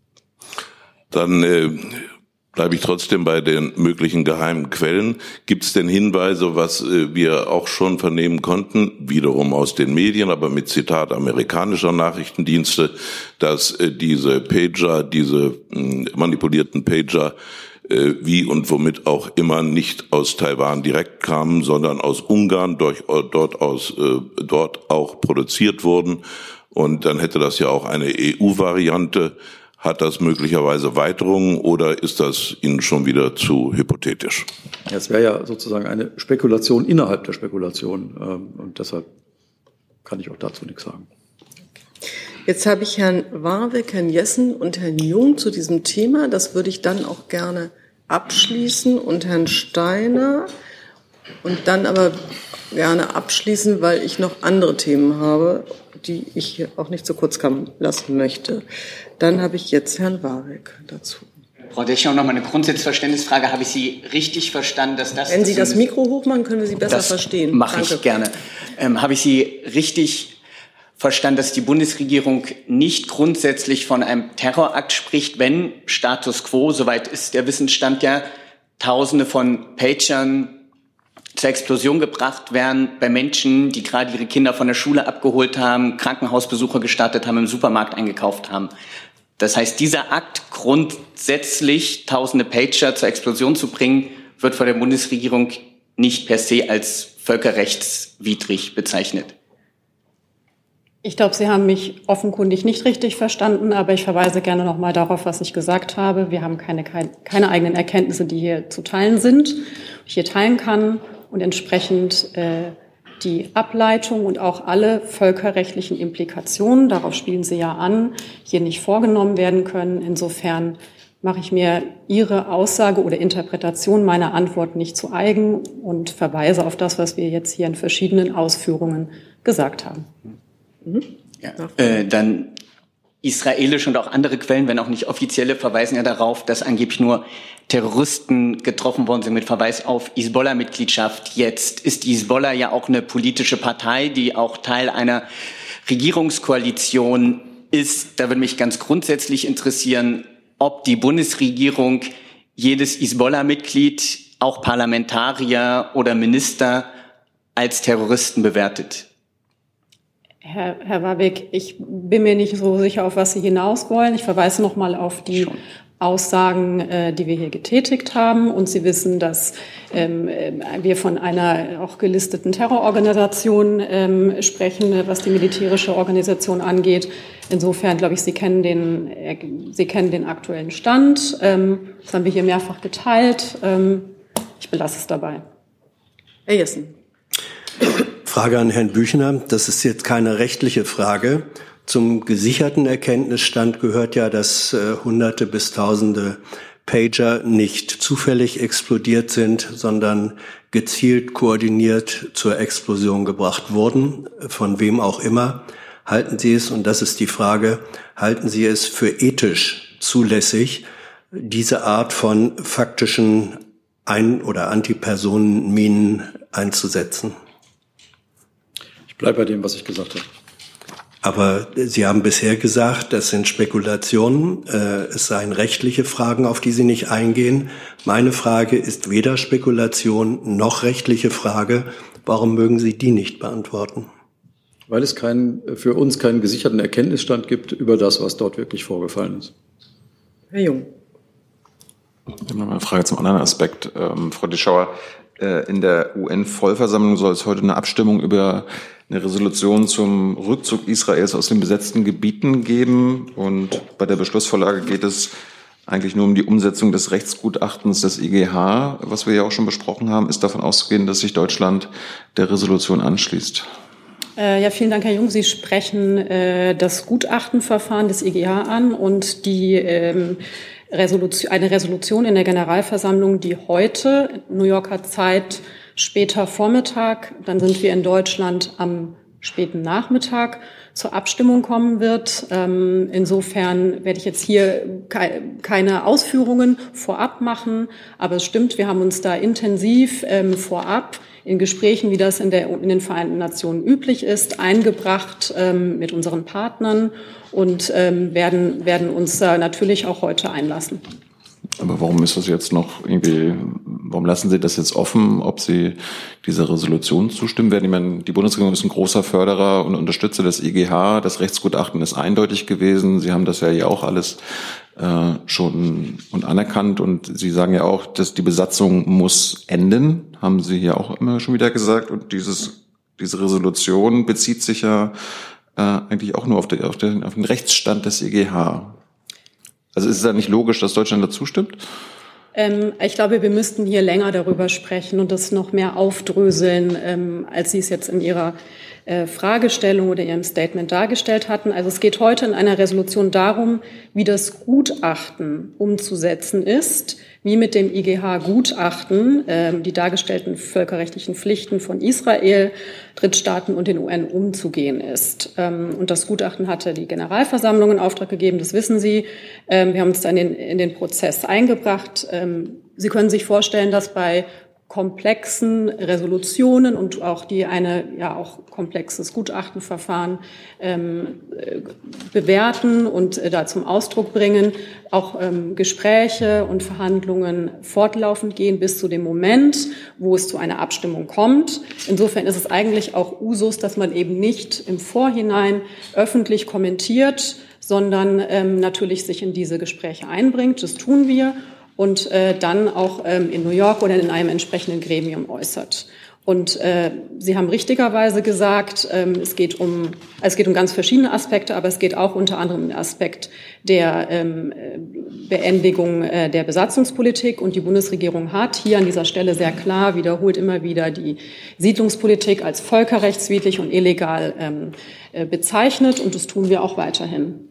Dann äh, bleibe ich trotzdem bei den möglichen geheimen Quellen. Gibt es denn Hinweise, was äh, wir auch schon vernehmen konnten, wiederum aus den Medien, aber mit Zitat amerikanischer Nachrichtendienste, dass äh, diese Pager, diese äh, manipulierten Pager, äh, wie und womit auch immer nicht aus Taiwan direkt kamen, sondern aus Ungarn, durch, dort, aus, äh, dort auch produziert wurden. Und dann hätte das ja auch eine E U-Variante. Hat das möglicherweise Weiterungen oder ist das Ihnen schon wieder zu hypothetisch? Ja, es wäre ja sozusagen eine Spekulation innerhalb der Spekulation. Und deshalb kann ich auch dazu nichts sagen. Jetzt habe ich Herrn Warwick, Herrn Jessen und Herrn Jung zu diesem Thema. Das würde ich dann auch gerne abschließen und Herrn Steiner und dann aber gerne abschließen, weil ich noch andere Themen habe, die ich hier auch nicht so kurz kommen lassen möchte. Dann habe ich jetzt Herrn Warwick dazu. Frau Deschauer, noch mal eine Grundsatzverständnisfrage. Habe ich Sie richtig verstanden, dass das... Wenn Sie das Mikro hochmachen, können wir Sie besser das verstehen. Mache ich gerne. Ähm, habe ich Sie richtig verstanden, dass die Bundesregierung nicht grundsätzlich von einem Terrorakt spricht, wenn Status quo, soweit ist der Wissensstand ja, Tausende von Pagern zur Explosion gebracht werden bei Menschen, die gerade ihre Kinder von der Schule abgeholt haben, Krankenhausbesuche gestartet haben, im Supermarkt eingekauft haben. Das heißt, dieser Akt, grundsätzlich tausende Pager zur Explosion zu bringen, wird von der Bundesregierung nicht per se als völkerrechtswidrig bezeichnet. Ich glaube, Sie haben mich offenkundig nicht richtig verstanden, aber ich verweise gerne noch mal darauf, was ich gesagt habe. Wir haben keine, keine, keine eigenen Erkenntnisse, die hier zu teilen sind, ich hier teilen kann und entsprechend äh, die Ableitung und auch alle völkerrechtlichen Implikationen, darauf spielen Sie ja an, hier nicht vorgenommen werden können. Insofern mache ich mir Ihre Aussage oder Interpretation meiner Antwort nicht zu eigen und verweise auf das, was wir jetzt hier in verschiedenen Ausführungen gesagt haben. Mhm. Ja. Äh, dann israelische und auch andere Quellen, wenn auch nicht offizielle, verweisen ja darauf, dass angeblich nur Terroristen getroffen worden sind mit Verweis auf Hisbollah-Mitgliedschaft. Jetzt ist die Hisbollah ja auch eine politische Partei, die auch Teil einer Regierungskoalition ist. Da würde mich ganz grundsätzlich interessieren, ob die Bundesregierung jedes Hisbollah-Mitglied, auch Parlamentarier oder Minister, als Terroristen bewertet. Herr, Herr Warwick, ich bin mir nicht so sicher, auf was Sie hinaus wollen. Ich verweise noch mal auf die Schon. Aussagen, äh, die wir hier getätigt haben. Und Sie wissen, dass ähm, wir von einer auch gelisteten Terrororganisation ähm, sprechen, was die militärische Organisation angeht. Insofern, glaube ich, Sie kennen den, äh, Sie kennen den aktuellen Stand. Ähm, das haben wir hier mehrfach geteilt. Ähm, ich belasse es dabei. Herr Jessen. Frage an Herrn Büchner. Das ist jetzt keine rechtliche Frage. Zum gesicherten Erkenntnisstand gehört ja, dass äh, Hunderte bis Tausende Pager nicht zufällig explodiert sind, sondern gezielt koordiniert zur Explosion gebracht wurden, von wem auch immer. Halten Sie es, und das ist die Frage, halten Sie es für ethisch zulässig, diese Art von faktischen Ein- oder Antipersonenminen einzusetzen? Ich bleibe bei dem, was ich gesagt habe. Aber Sie haben bisher gesagt, das sind Spekulationen, äh, es seien rechtliche Fragen, auf die Sie nicht eingehen. Meine Frage ist weder Spekulation noch rechtliche Frage. Warum mögen Sie die nicht beantworten? Weil es keinen, für uns keinen gesicherten Erkenntnisstand gibt über das, was dort wirklich vorgefallen ist. Herr Jung. Ich habe noch mal eine Frage zum anderen Aspekt. Ähm, Frau Deschauer, äh, in der U N-Vollversammlung soll es heute eine Abstimmung über eine Resolution zum Rückzug Israels aus den besetzten Gebieten geben. Und bei der Beschlussvorlage geht es eigentlich nur um die Umsetzung des Rechtsgutachtens des I G H, was wir ja auch schon besprochen haben. Ist davon auszugehen, dass sich Deutschland der Resolution anschließt? Ja, vielen Dank, Herr Jung. Sie sprechen äh, das Gutachtenverfahren des I G H an und die ähm, Resolution, eine Resolution in der Generalversammlung, die heute, New Yorker Zeit, später Vormittag, dann sind wir in Deutschland am späten Nachmittag, zur Abstimmung kommen wird. Ähm, insofern werde ich jetzt hier ke- keine Ausführungen vorab machen, aber es stimmt, wir haben uns da intensiv ähm, vorab in Gesprächen, wie das in, der, in den Vereinten Nationen üblich ist, eingebracht ähm, mit unseren Partnern und ähm, werden, werden uns äh, natürlich auch heute einlassen. Aber warum ist das jetzt noch irgendwie, warum lassen Sie das jetzt offen, ob Sie dieser Resolution zustimmen werden? Ich meine, die Bundesregierung ist ein großer Förderer und Unterstützer des I G H. Das Rechtsgutachten ist eindeutig gewesen. Sie haben das ja hier auch alles äh, schon und anerkannt. Und Sie sagen ja auch, dass die Besatzung muss enden, haben Sie hier auch immer schon wieder gesagt. Und dieses, diese Resolution bezieht sich ja äh, eigentlich auch nur auf den, auf den, auf den Rechtsstand des I G H. Also ist es da nicht logisch, dass Deutschland dazu stimmt? Ähm, ich glaube, wir müssten hier länger darüber sprechen und das noch mehr aufdröseln, ähm, als Sie es jetzt in Ihrer äh, Fragestellung oder Ihrem Statement dargestellt hatten. Also es geht heute in einer Resolution darum, wie das Gutachten umzusetzen ist, wie mit dem I G H-Gutachten äh, die dargestellten völkerrechtlichen Pflichten von Israel, Drittstaaten und den U N umzugehen ist. Ähm, und das Gutachten hatte die Generalversammlung in Auftrag gegeben, das wissen Sie. Ähm, wir haben uns dann in den, in den Prozess eingebracht. Ähm, Sie können sich vorstellen, dass bei komplexen Resolutionen und auch die eine ja auch komplexes Gutachtenverfahren ähm, bewerten und äh, da zum Ausdruck bringen, auch ähm, Gespräche und Verhandlungen fortlaufend gehen bis zu dem Moment, wo es zu einer Abstimmung kommt. Insofern ist es eigentlich auch Usus, dass man eben nicht im Vorhinein öffentlich kommentiert, sondern ähm, natürlich sich in diese Gespräche einbringt. Das tun wir. Und äh, dann auch ähm, in New York oder in einem entsprechenden Gremium äußert. Und äh, Sie haben richtigerweise gesagt, ähm, es geht um, es geht um ganz verschiedene Aspekte, aber es geht auch unter anderem um den Aspekt der ähm, Beendigung äh, der Besatzungspolitik. Und die Bundesregierung hat hier an dieser Stelle sehr klar wiederholt immer wieder die Siedlungspolitik als völkerrechtswidrig und illegal ähm, äh, bezeichnet. Und das tun wir auch weiterhin.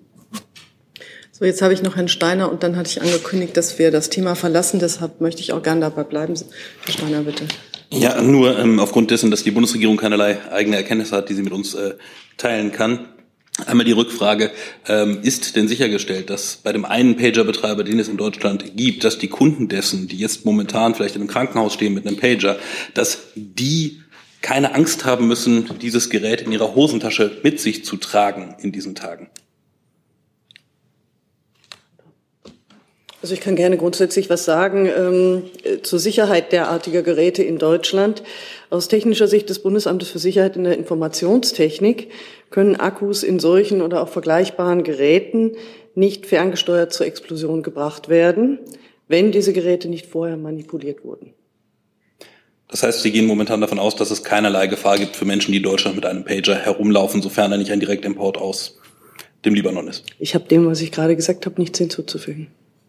So, jetzt habe ich noch Herrn Steiner und dann hatte ich angekündigt, dass wir das Thema verlassen. Deshalb möchte ich auch gerne dabei bleiben. Herr Steiner, bitte. Ja, nur ähm, aufgrund dessen, dass die Bundesregierung keinerlei eigene Erkenntnisse hat, die sie mit uns äh, teilen kann. Einmal die Rückfrage, ähm, ist denn sichergestellt, dass bei dem einen Pager-Betreiber, den es in Deutschland gibt, dass die Kunden dessen, die jetzt momentan vielleicht in einem Krankenhaus stehen mit einem Pager, dass die keine Angst haben müssen, dieses Gerät in ihrer Hosentasche mit sich zu tragen in diesen Tagen? Also ich kann gerne grundsätzlich was sagen ähm, zur Sicherheit derartiger Geräte in Deutschland. Aus technischer Sicht des Bundesamtes für Sicherheit in der Informationstechnik können Akkus in solchen oder auch vergleichbaren Geräten nicht ferngesteuert zur Explosion gebracht werden, wenn diese Geräte nicht vorher manipuliert wurden. Das heißt, Sie gehen momentan davon aus, dass es keinerlei Gefahr gibt für Menschen, die in Deutschland mit einem Pager herumlaufen, sofern er nicht ein Direktimport aus dem Libanon ist. Ich habe dem, was ich gerade gesagt habe, nichts hinzuzufügen.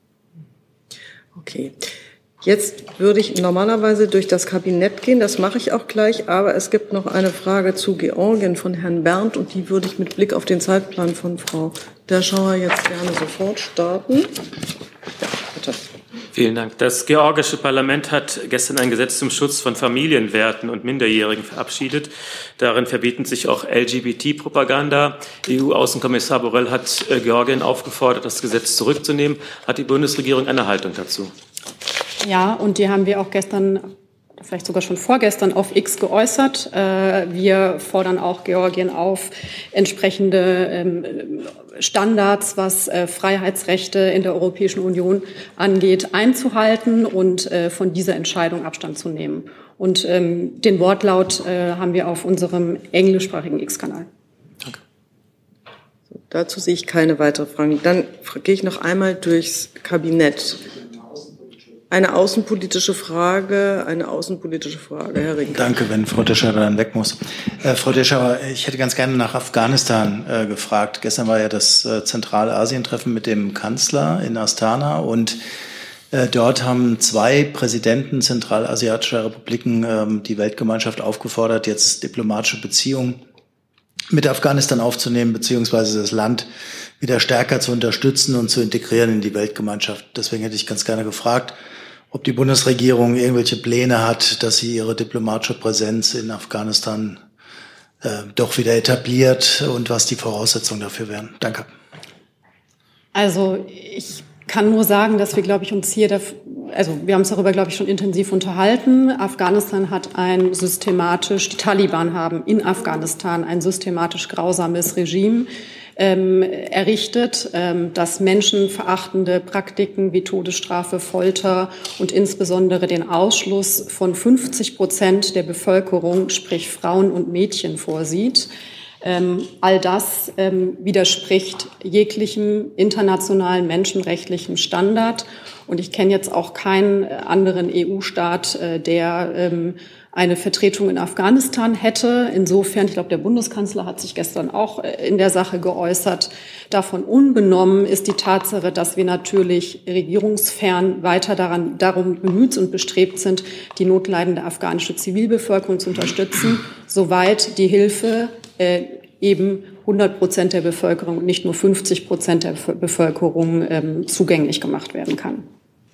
Okay. Jetzt würde ich normalerweise durch das Kabinett gehen, das mache ich auch gleich, aber es gibt noch eine Frage zu Georgien von Herrn Berndt und die würde ich mit Blick auf den Zeitplan von Frau Derschauer jetzt gerne sofort starten. Ja, bitte. Vielen Dank. Das georgische Parlament hat gestern ein Gesetz zum Schutz von Familienwerten und Minderjährigen verabschiedet. Darin verbieten sich auch L G B T-Propaganda. E U-Außenkommissar Borrell hat Georgien aufgefordert, das Gesetz zurückzunehmen. Hat die Bundesregierung eine Haltung dazu? Ja, und die haben wir auch gestern, vielleicht sogar schon vorgestern, auf X geäußert. Wir fordern auch Georgien auf, entsprechende Standards, was Freiheitsrechte in der Europäischen Union angeht, einzuhalten und von dieser Entscheidung Abstand zu nehmen. Und den Wortlaut haben wir auf unserem englischsprachigen X-Kanal. Okay. So, dazu sehe ich keine weiteren Fragen. Dann gehe ich noch einmal durchs Kabinett. Eine außenpolitische Frage, eine außenpolitische Frage, Herr Rinke. Danke, wenn Frau Derschauer dann weg muss. Äh, Frau Derschauer, ich hätte ganz gerne nach Afghanistan äh, gefragt. Gestern war ja das äh, Zentralasien-Treffen mit dem Kanzler in Astana und äh, dort haben zwei Präsidenten zentralasiatischer Republiken äh, die Weltgemeinschaft aufgefordert, jetzt diplomatische Beziehungen mit Afghanistan aufzunehmen, beziehungsweise das Land wieder stärker zu unterstützen und zu integrieren in die Weltgemeinschaft. Deswegen hätte ich ganz gerne gefragt, ob die Bundesregierung irgendwelche Pläne hat, dass sie ihre diplomatische Präsenz in Afghanistan äh, doch wieder etabliert und was die Voraussetzungen dafür wären. Danke. Also ich kann nur sagen, dass wir, glaube ich, uns hier, dafür, also wir haben es darüber, glaube ich, schon intensiv unterhalten. Afghanistan hat ein systematisch, die Taliban haben in Afghanistan ein systematisch grausames Regime ähm, errichtet, ähm, das menschenverachtende Praktiken wie Todesstrafe, Folter und insbesondere den Ausschluss von fünfzig Prozent der Bevölkerung, sprich Frauen und Mädchen, vorsieht. Ähm, all das ähm, widerspricht jeglichem internationalen menschenrechtlichen Standard. Und ich kenne jetzt auch keinen anderen E U-Staat, äh, der ähm, eine Vertretung in Afghanistan hätte. Insofern, ich glaube, der Bundeskanzler hat sich gestern auch äh, in der Sache geäußert. Davon unbenommen ist die Tatsache, dass wir natürlich regierungsfern weiter daran, darum bemüht und bestrebt sind, die notleidende afghanische Zivilbevölkerung zu unterstützen, soweit die Hilfe äh, eben hundert Prozent der Bevölkerung und nicht nur fünfzig Prozent der Bevölkerung ähm, zugänglich gemacht werden kann.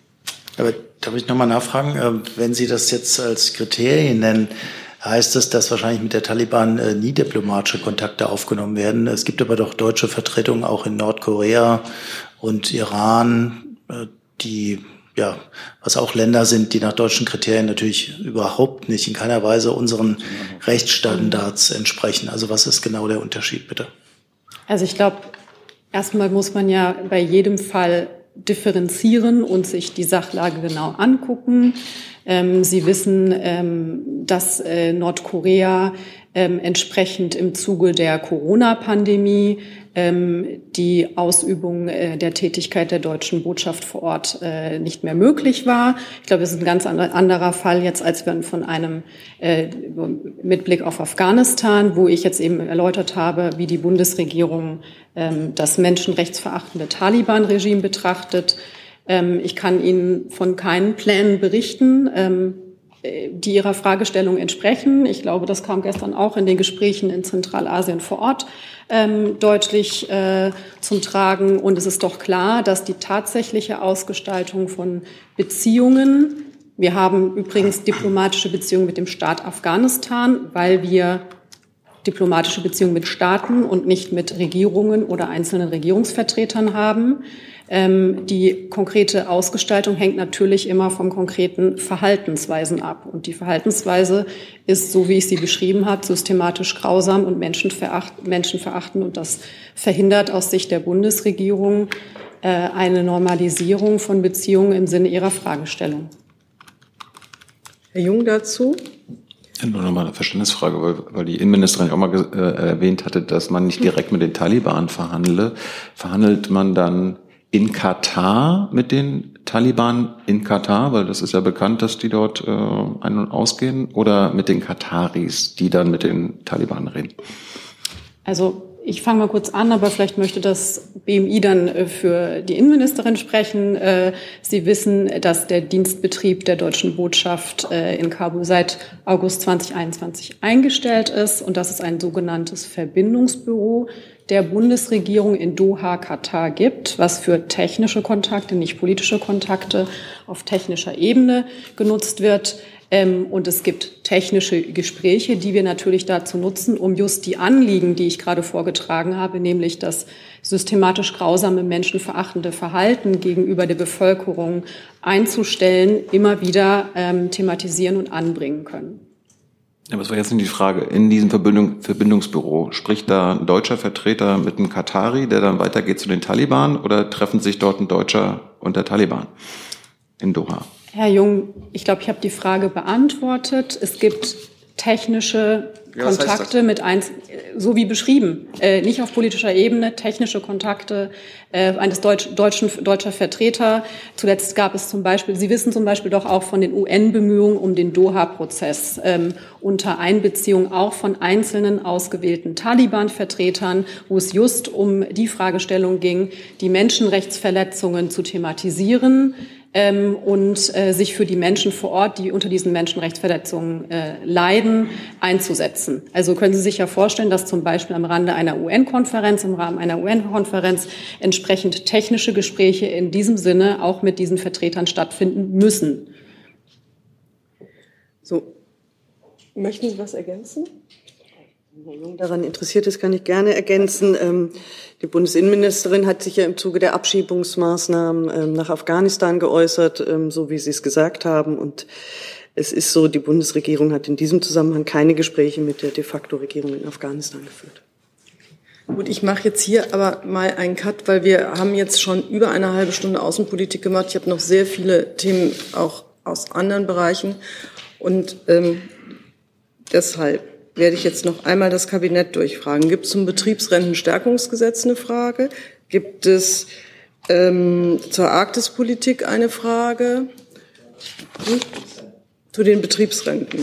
Aber darf ich nochmal nachfragen, wenn Sie das jetzt als Kriterien nennen, heißt das, dass wahrscheinlich mit der Taliban äh, nie diplomatische Kontakte aufgenommen werden? Es gibt aber doch deutsche Vertretungen auch in Nordkorea und Iran, äh, die, ja, was auch Länder sind, die nach deutschen Kriterien natürlich überhaupt nicht, in keiner Weise unseren Rechtsstandards entsprechen. Also was ist genau der Unterschied, bitte? Also ich glaube, erstmal muss man ja bei jedem Fall differenzieren und sich die Sachlage genau angucken. Ähm, Sie wissen, ähm, dass äh, Nordkorea ähm, entsprechend im Zuge der Corona-Pandemie ähm, die Ausübung äh, der Tätigkeit der deutschen Botschaft vor Ort äh, nicht mehr möglich war. Ich glaube, es ist ein ganz anderer Fall jetzt, als wir von einem äh, mit Blick auf Afghanistan, wo ich jetzt eben erläutert habe, wie die Bundesregierung ähm, das menschenrechtsverachtende Taliban-Regime betrachtet. Ähm, ich kann Ihnen von keinen Plänen berichten, ähm, die Ihrer Fragestellung entsprechen. Ich glaube, das kam gestern auch in den Gesprächen in Zentralasien vor Ort ähm, deutlich äh, zum Tragen. Und es ist doch klar, dass die tatsächliche Ausgestaltung von Beziehungen, wir haben übrigens diplomatische Beziehungen mit dem Staat Afghanistan, weil wir diplomatische Beziehungen mit Staaten und nicht mit Regierungen oder einzelnen Regierungsvertretern haben. Ähm, die konkrete Ausgestaltung hängt natürlich immer vom konkreten Verhaltensweisen ab. Und die Verhaltensweise ist, so wie ich sie beschrieben habe, systematisch grausam und menschenveracht, menschenverachtend. Und das verhindert aus Sicht der Bundesregierung äh, eine Normalisierung von Beziehungen im Sinne ihrer Fragestellung. Herr Jung dazu? Nur noch mal eine Verständnisfrage, weil, weil die Innenministerin auch mal äh, erwähnt hatte, dass man nicht direkt mit den Taliban verhandle. Verhandelt man dann in Katar mit den Taliban in Katar, weil das ist ja bekannt, dass die dort äh, ein- und ausgehen, oder mit den Kataris, die dann mit den Taliban reden? Also ich fange mal kurz an, aber vielleicht möchte das B M I dann äh, für die Innenministerin sprechen. Äh, Sie wissen, dass der Dienstbetrieb der deutschen Botschaft äh, in Kabul seit August zweitausendeinundzwanzig eingestellt ist und dass es ein sogenanntes Verbindungsbüro der Bundesregierung in Doha, Katar gibt, was für technische Kontakte, nicht politische Kontakte auf technischer Ebene genutzt wird. Ähm, und es gibt technische Gespräche, die wir natürlich dazu nutzen, um just die Anliegen, die ich gerade vorgetragen habe, nämlich das systematisch grausame, menschenverachtende Verhalten gegenüber der Bevölkerung einzustellen, immer wieder ähm, thematisieren und anbringen können. Aber es war jetzt nicht die Frage. In diesem Verbindung, Verbindungsbüro, spricht da ein deutscher Vertreter mit einem Katari, der dann weitergeht zu den Taliban, oder treffen sich dort ein Deutscher und der Taliban in Doha? Herr Jung, ich glaube, ich habe die Frage beantwortet. Es gibt technische ja, Kontakte mit eins, so wie beschrieben, äh, nicht auf politischer Ebene, technische Kontakte äh, eines Deutsch, deutschen, deutscher Vertreter. Zuletzt gab es zum Beispiel, Sie wissen zum Beispiel doch auch von den U N-Bemühungen um den Doha-Prozess ähm, unter Einbeziehung auch von einzelnen ausgewählten Taliban-Vertretern, wo es just um die Fragestellung ging, die Menschenrechtsverletzungen zu thematisieren, Ähm, und äh, sich für die Menschen vor Ort, die unter diesen Menschenrechtsverletzungen äh, leiden, einzusetzen. Also können Sie sich ja vorstellen, dass zum Beispiel am Rande einer U N-Konferenz, im Rahmen einer U N-Konferenz entsprechend technische Gespräche in diesem Sinne auch mit diesen Vertretern stattfinden müssen. So, möchten Sie was ergänzen? Herr Jung daran interessiert ist, kann ich gerne ergänzen. Die Bundesinnenministerin hat sich ja im Zuge der Abschiebungsmaßnahmen nach Afghanistan geäußert, so wie Sie es gesagt haben. Und es ist so, die Bundesregierung hat in diesem Zusammenhang keine Gespräche mit der de facto Regierung in Afghanistan geführt. Gut, ich mache jetzt hier aber mal einen Cut, weil wir haben jetzt schon über eine halbe Stunde Außenpolitik gemacht. Ich habe noch sehr viele Themen auch aus anderen Bereichen. Und ähm, deshalb werde ich jetzt noch einmal das Kabinett durchfragen. Gibt es zum Betriebsrentenstärkungsgesetz eine Frage? Gibt es ähm, zur Arktispolitik eine Frage? Hm? Zu den Betriebsrenten?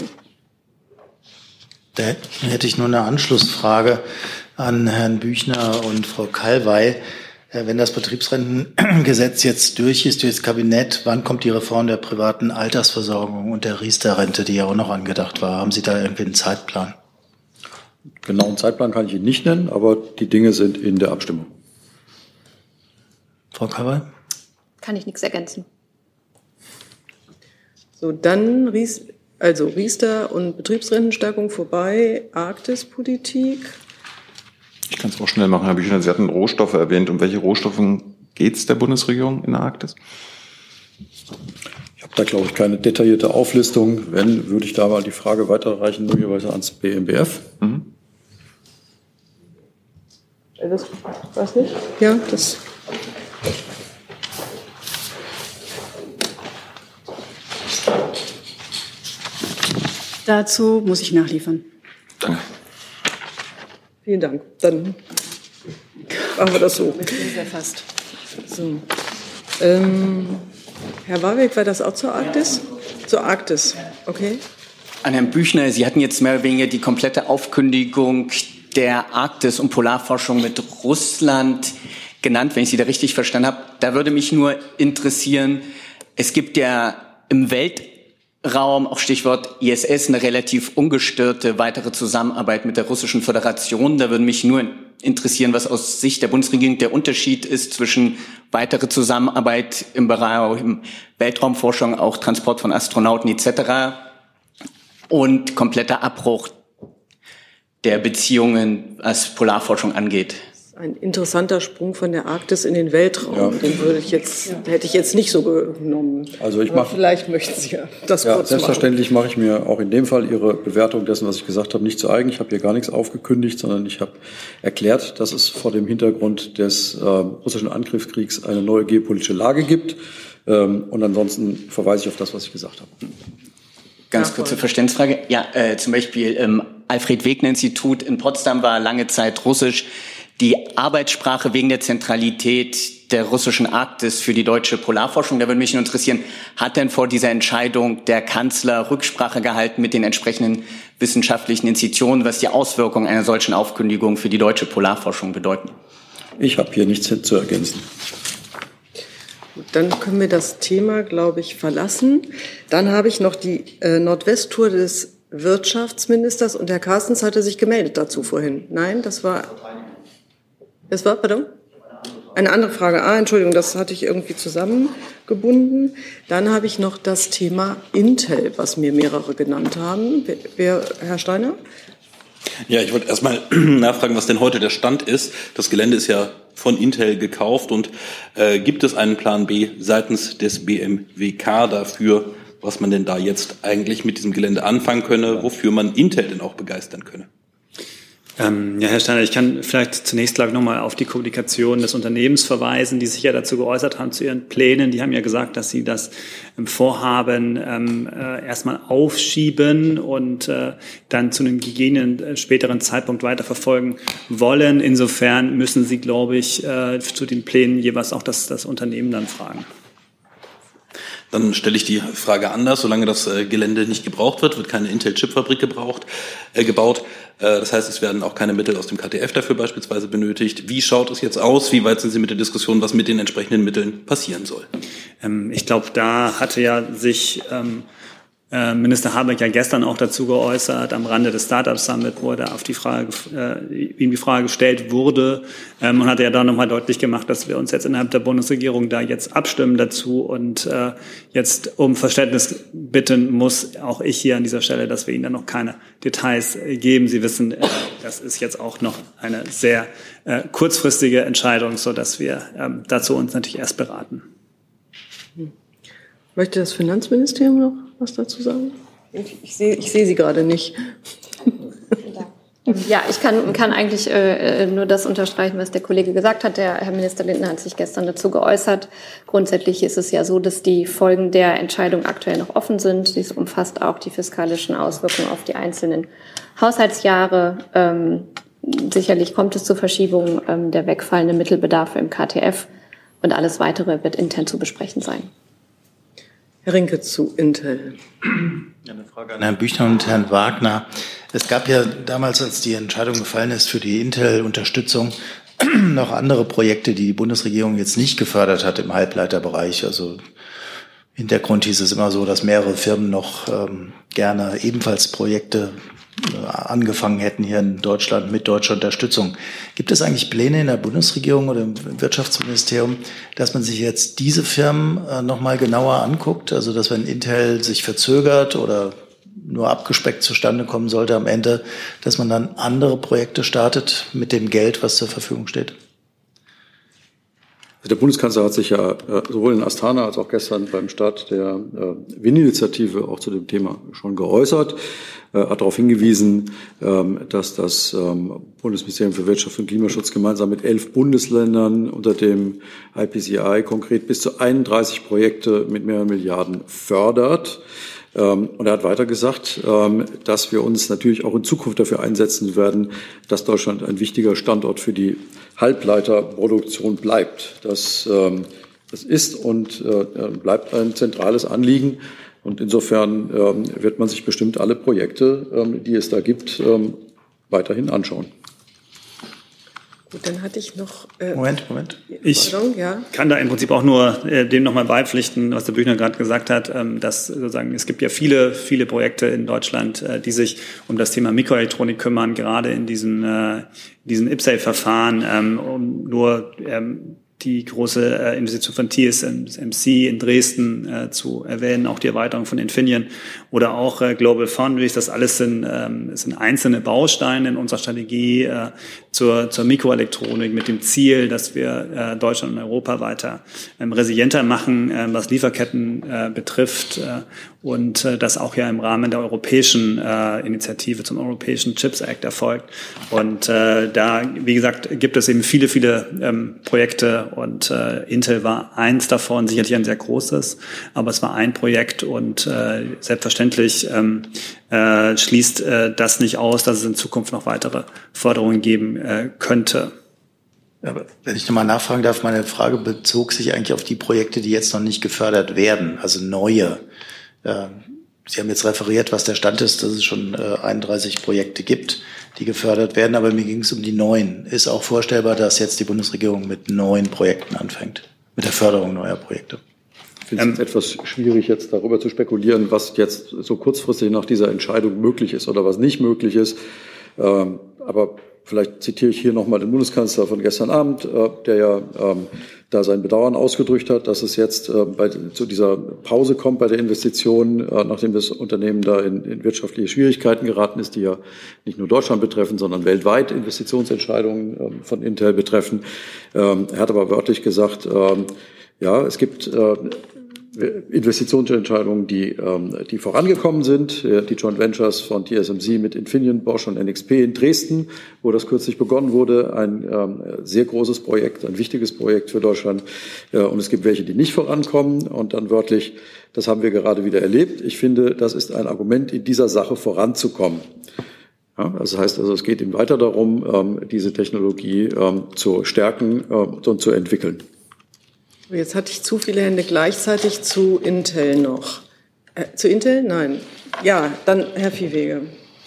Da hätte ich nur eine Anschlussfrage an Herrn Büchner und Frau Kalwey. Wenn das Betriebsrentengesetz jetzt durch ist, durch das Kabinett, wann kommt die Reform der privaten Altersversorgung und der Riester-Rente, die ja auch noch angedacht war? Haben Sie da irgendwie einen Zeitplan? Genauen Zeitplan kann ich Ihnen nicht nennen, aber die Dinge sind in der Abstimmung. Frau Kalwey? Kann ich nichts ergänzen. So, dann Ries, also Riester und Betriebsrentenstärkung vorbei, Arktispolitik. Ich kann es auch schnell machen, Herr Büchner. Sie hatten Rohstoffe erwähnt. Um welche Rohstoffe geht es der Bundesregierung in der Arktis? Ich habe da, glaube ich, keine detaillierte Auflistung. Wenn, würde ich da mal die Frage weiterreichen, möglicherweise ans B M B F. Mhm. Das weiß nicht. Ja, das. Dazu muss ich nachliefern. Danke. Vielen Dank. Dann machen wir das so. Ich bin sehr fast. So. Ähm, Herr Warwick, war das auch zur Arktis? Zur Arktis, okay. An Herrn Büchner, Sie hatten jetzt mehr oder weniger die komplette Aufkündigung der Arktis- und Polarforschung mit Russland genannt, wenn ich Sie da richtig verstanden habe. Da würde mich nur interessieren, es gibt ja im Weltraum, auch Stichwort I S S, eine relativ ungestörte weitere Zusammenarbeit mit der Russischen Föderation. Da würde mich nur interessieren, was aus Sicht der Bundesregierung der Unterschied ist zwischen weitere Zusammenarbeit im Bereich im Weltraumforschung, auch Transport von Astronauten et cetera und kompletter Abbruch der Beziehungen, was Polarforschung angeht. Ein interessanter Sprung von der Arktis in den Weltraum. Ja. Den würde ich jetzt, ja. hätte ich jetzt nicht so genommen. Also ich mache. Vielleicht möchten Sie ja das ja, kurz selbstverständlich machen. mache ich mir auch in dem Fall Ihre Bewertung dessen, was ich gesagt habe, nicht zu eigen. Ich habe hier gar nichts aufgekündigt, sondern ich habe erklärt, dass es vor dem Hintergrund des äh, russischen Angriffskriegs eine neue geopolitische Lage gibt. Ähm, und ansonsten verweise ich auf das, was ich gesagt habe. Ganz ja, kurze Verständnisfrage. Ja, äh, zum Beispiel im Alfred-Wegener-Institut in Potsdam war lange Zeit Russisch die Arbeitssprache wegen der Zentralität der russischen Arktis für die deutsche Polarforschung. Da würde mich nur interessieren, hat denn vor dieser Entscheidung der Kanzler Rücksprache gehalten mit den entsprechenden wissenschaftlichen Institutionen, was die Auswirkungen einer solchen Aufkündigung für die deutsche Polarforschung bedeuten? Ich habe hier nichts zu ergänzen. Gut, dann können wir das Thema, glaube ich, verlassen. Dann habe ich noch die äh, Nordwesttour des Wirtschaftsministers und Herr Carstens hatte sich gemeldet dazu vorhin. Nein, das war... Das war, pardon? Eine andere Frage. Ah, Entschuldigung, das hatte ich irgendwie zusammengebunden. Dann habe ich noch das Thema Intel, was mir mehrere genannt haben. Wer, wer, Herr Steiner? Ja, ich wollte erstmal nachfragen, was denn heute der Stand ist. Das Gelände ist ja von Intel gekauft und äh, gibt es einen Plan B seitens des B M W K dafür, was man denn da jetzt eigentlich mit diesem Gelände anfangen könne, wofür man Intel denn auch begeistern könne? Ähm, ja, Herr Steiner, ich kann vielleicht zunächst gleich nochmal auf die Kommunikation des Unternehmens verweisen, die sich ja dazu geäußert haben, zu ihren Plänen. Die haben ja gesagt, dass sie das ähm, Vorhaben ähm, äh, erstmal aufschieben und äh, dann zu einem gegebenen äh, späteren Zeitpunkt weiterverfolgen wollen. Insofern müssen Sie, glaube ich, äh, zu den Plänen jeweils auch das, das Unternehmen dann fragen. Dann stelle ich die Frage anders. Solange das äh, Gelände nicht gebraucht wird, wird keine Intel-Chip-Fabrik gebraucht, äh, gebaut. Äh, das heißt, es werden auch keine Mittel aus dem K T F dafür beispielsweise benötigt. Wie schaut es jetzt aus? Wie weit sind Sie mit der Diskussion, was mit den entsprechenden Mitteln passieren soll? Ähm, ich glaube, da hatte ja sich ähm, äh, Minister Habeck ja gestern auch dazu geäußert, am Rande des Startup Summit, wo er da auf die Frage, äh, ihm die Frage gestellt wurde, ähm, und hat ja da nochmal deutlich gemacht, dass wir uns jetzt innerhalb der Bundesregierung da jetzt abstimmen dazu und äh, jetzt um Verständnis bitten muss, auch ich hier an dieser Stelle, dass wir Ihnen da noch keine Details äh, geben. Sie wissen, äh, das ist jetzt auch noch eine sehr äh, kurzfristige Entscheidung, so dass wir ähm, dazu uns natürlich erst beraten. Möchte das Finanzministerium noch was dazu sagen? Ich, ich sehe ich sehe Sie gerade nicht. Ja, ich kann, kann eigentlich äh, nur das unterstreichen, was der Kollege gesagt hat. Der Herr Minister Lindner hat sich gestern dazu geäußert. Grundsätzlich ist es ja so, dass die Folgen der Entscheidung aktuell noch offen sind. Dies umfasst auch die fiskalischen Auswirkungen auf die einzelnen Haushaltsjahre. Ähm, sicherlich kommt es zu Verschiebungen ähm, der wegfallenden Mittelbedarfe im K T F und alles Weitere wird intern zu besprechen sein. Herr Rinke zu Intel. Eine Frage an Herrn Büchner und Herrn Wagner. Es gab ja damals, als die Entscheidung gefallen ist für die Intel-Unterstützung, noch andere Projekte, die die Bundesregierung jetzt nicht gefördert hat im Halbleiterbereich. Also im Hintergrund hieß es immer so, dass mehrere Firmen noch ähm, gerne ebenfalls Projekte äh, angefangen hätten hier in Deutschland mit deutscher Unterstützung. Gibt es eigentlich Pläne in der Bundesregierung oder im Wirtschaftsministerium, dass man sich jetzt diese Firmen äh, noch mal genauer anguckt? Also dass wenn Intel sich verzögert oder nur abgespeckt zustande kommen sollte am Ende, dass man dann andere Projekte startet mit dem Geld, was zur Verfügung steht? Der Bundeskanzler hat sich ja äh, sowohl in Astana als auch gestern beim Start der äh, Wien-Initiative auch zu dem Thema schon geäußert, äh, hat darauf hingewiesen, ähm, dass das ähm, Bundesministerium für Wirtschaft und Klimaschutz gemeinsam mit elf Bundesländern unter dem I P C I konkret bis zu einunddreißig Projekte mit mehreren Milliarden fördert. Und er hat weiter gesagt, dass wir uns natürlich auch in Zukunft dafür einsetzen werden, dass Deutschland ein wichtiger Standort für die Halbleiterproduktion bleibt. Das, das ist und bleibt ein zentrales Anliegen. Und insofern wird man sich bestimmt alle Projekte, die es da gibt, weiterhin anschauen. Gut, dann hatte ich noch... Äh, Moment, Moment. Ich Pardon, ja. kann da im Prinzip auch nur äh, dem nochmal beipflichten, was der Büchner gerade gesagt hat, ähm, dass sozusagen es gibt ja viele, viele Projekte in Deutschland, äh, die sich um das Thema Mikroelektronik kümmern, gerade in diesen, äh, diesen I P S A-Verfahren. Ähm, um nur ähm, die große äh, Investition von T S M C in Dresden äh, zu erwähnen, auch die Erweiterung von Infineon oder auch äh, Global Foundries. Das alles sind, ähm, sind einzelne Bausteine in unserer Strategie äh, zur, zur Mikroelektronik mit dem Ziel, dass wir äh, Deutschland und Europa weiter ähm, resilienter machen, äh, was Lieferketten äh, betrifft äh, und äh, das auch ja im Rahmen der europäischen äh, Initiative zum Europäischen Chips Act erfolgt. Und äh, da, wie gesagt, gibt es eben viele, viele ähm, Projekte und äh, Intel war eins davon, sicherlich ein sehr großes, aber es war ein Projekt und äh, selbstverständlich ähm, äh, schließt äh, das nicht aus, dass es in Zukunft noch weitere Förderungen geben äh, könnte. Aber wenn ich nochmal nachfragen darf, meine Frage bezog sich eigentlich auf die Projekte, die jetzt noch nicht gefördert werden, also neue. Äh, Sie haben jetzt referiert, was der Stand ist, dass es schon äh, einunddreißig Projekte gibt, die gefördert werden, aber mir ging es um die neuen. Ist auch vorstellbar, dass jetzt die Bundesregierung mit neuen Projekten anfängt, mit der Förderung neuer Projekte? Ich finde es ähm, etwas schwierig, jetzt darüber zu spekulieren, was jetzt so kurzfristig nach dieser Entscheidung möglich ist oder was nicht möglich ist. Ähm, aber vielleicht zitiere ich hier nochmal den Bundeskanzler von gestern Abend, äh, der ja ähm, da sein Bedauern ausgedrückt hat, dass es jetzt äh, bei, zu dieser Pause kommt bei der Investition, äh, nachdem das Unternehmen da in, in wirtschaftliche Schwierigkeiten geraten ist, die ja nicht nur Deutschland betreffen, sondern weltweit Investitionsentscheidungen äh, von Intel betreffen. Ähm, er hat aber wörtlich gesagt, äh, ja, es gibt äh, Investitionsentscheidungen, die, ähm, die vorangekommen sind. Die Joint Ventures von T S M C mit Infineon, Bosch und N X P in Dresden, wo das kürzlich begonnen wurde. Ein ähm, sehr großes Projekt, ein wichtiges Projekt für Deutschland. Äh, und es gibt welche, die nicht vorankommen. Und dann wörtlich, das haben wir gerade wieder erlebt. Ich finde, das ist ein Argument, in dieser Sache voranzukommen. Ja, das heißt also, es geht ihm weiter darum, ähm, diese Technologie ähm, zu stärken äh, und zu entwickeln. Jetzt hatte ich zu viele Hände gleichzeitig zu Intel noch. Äh, zu Intel? Nein. Ja, dann Herr Viehwege.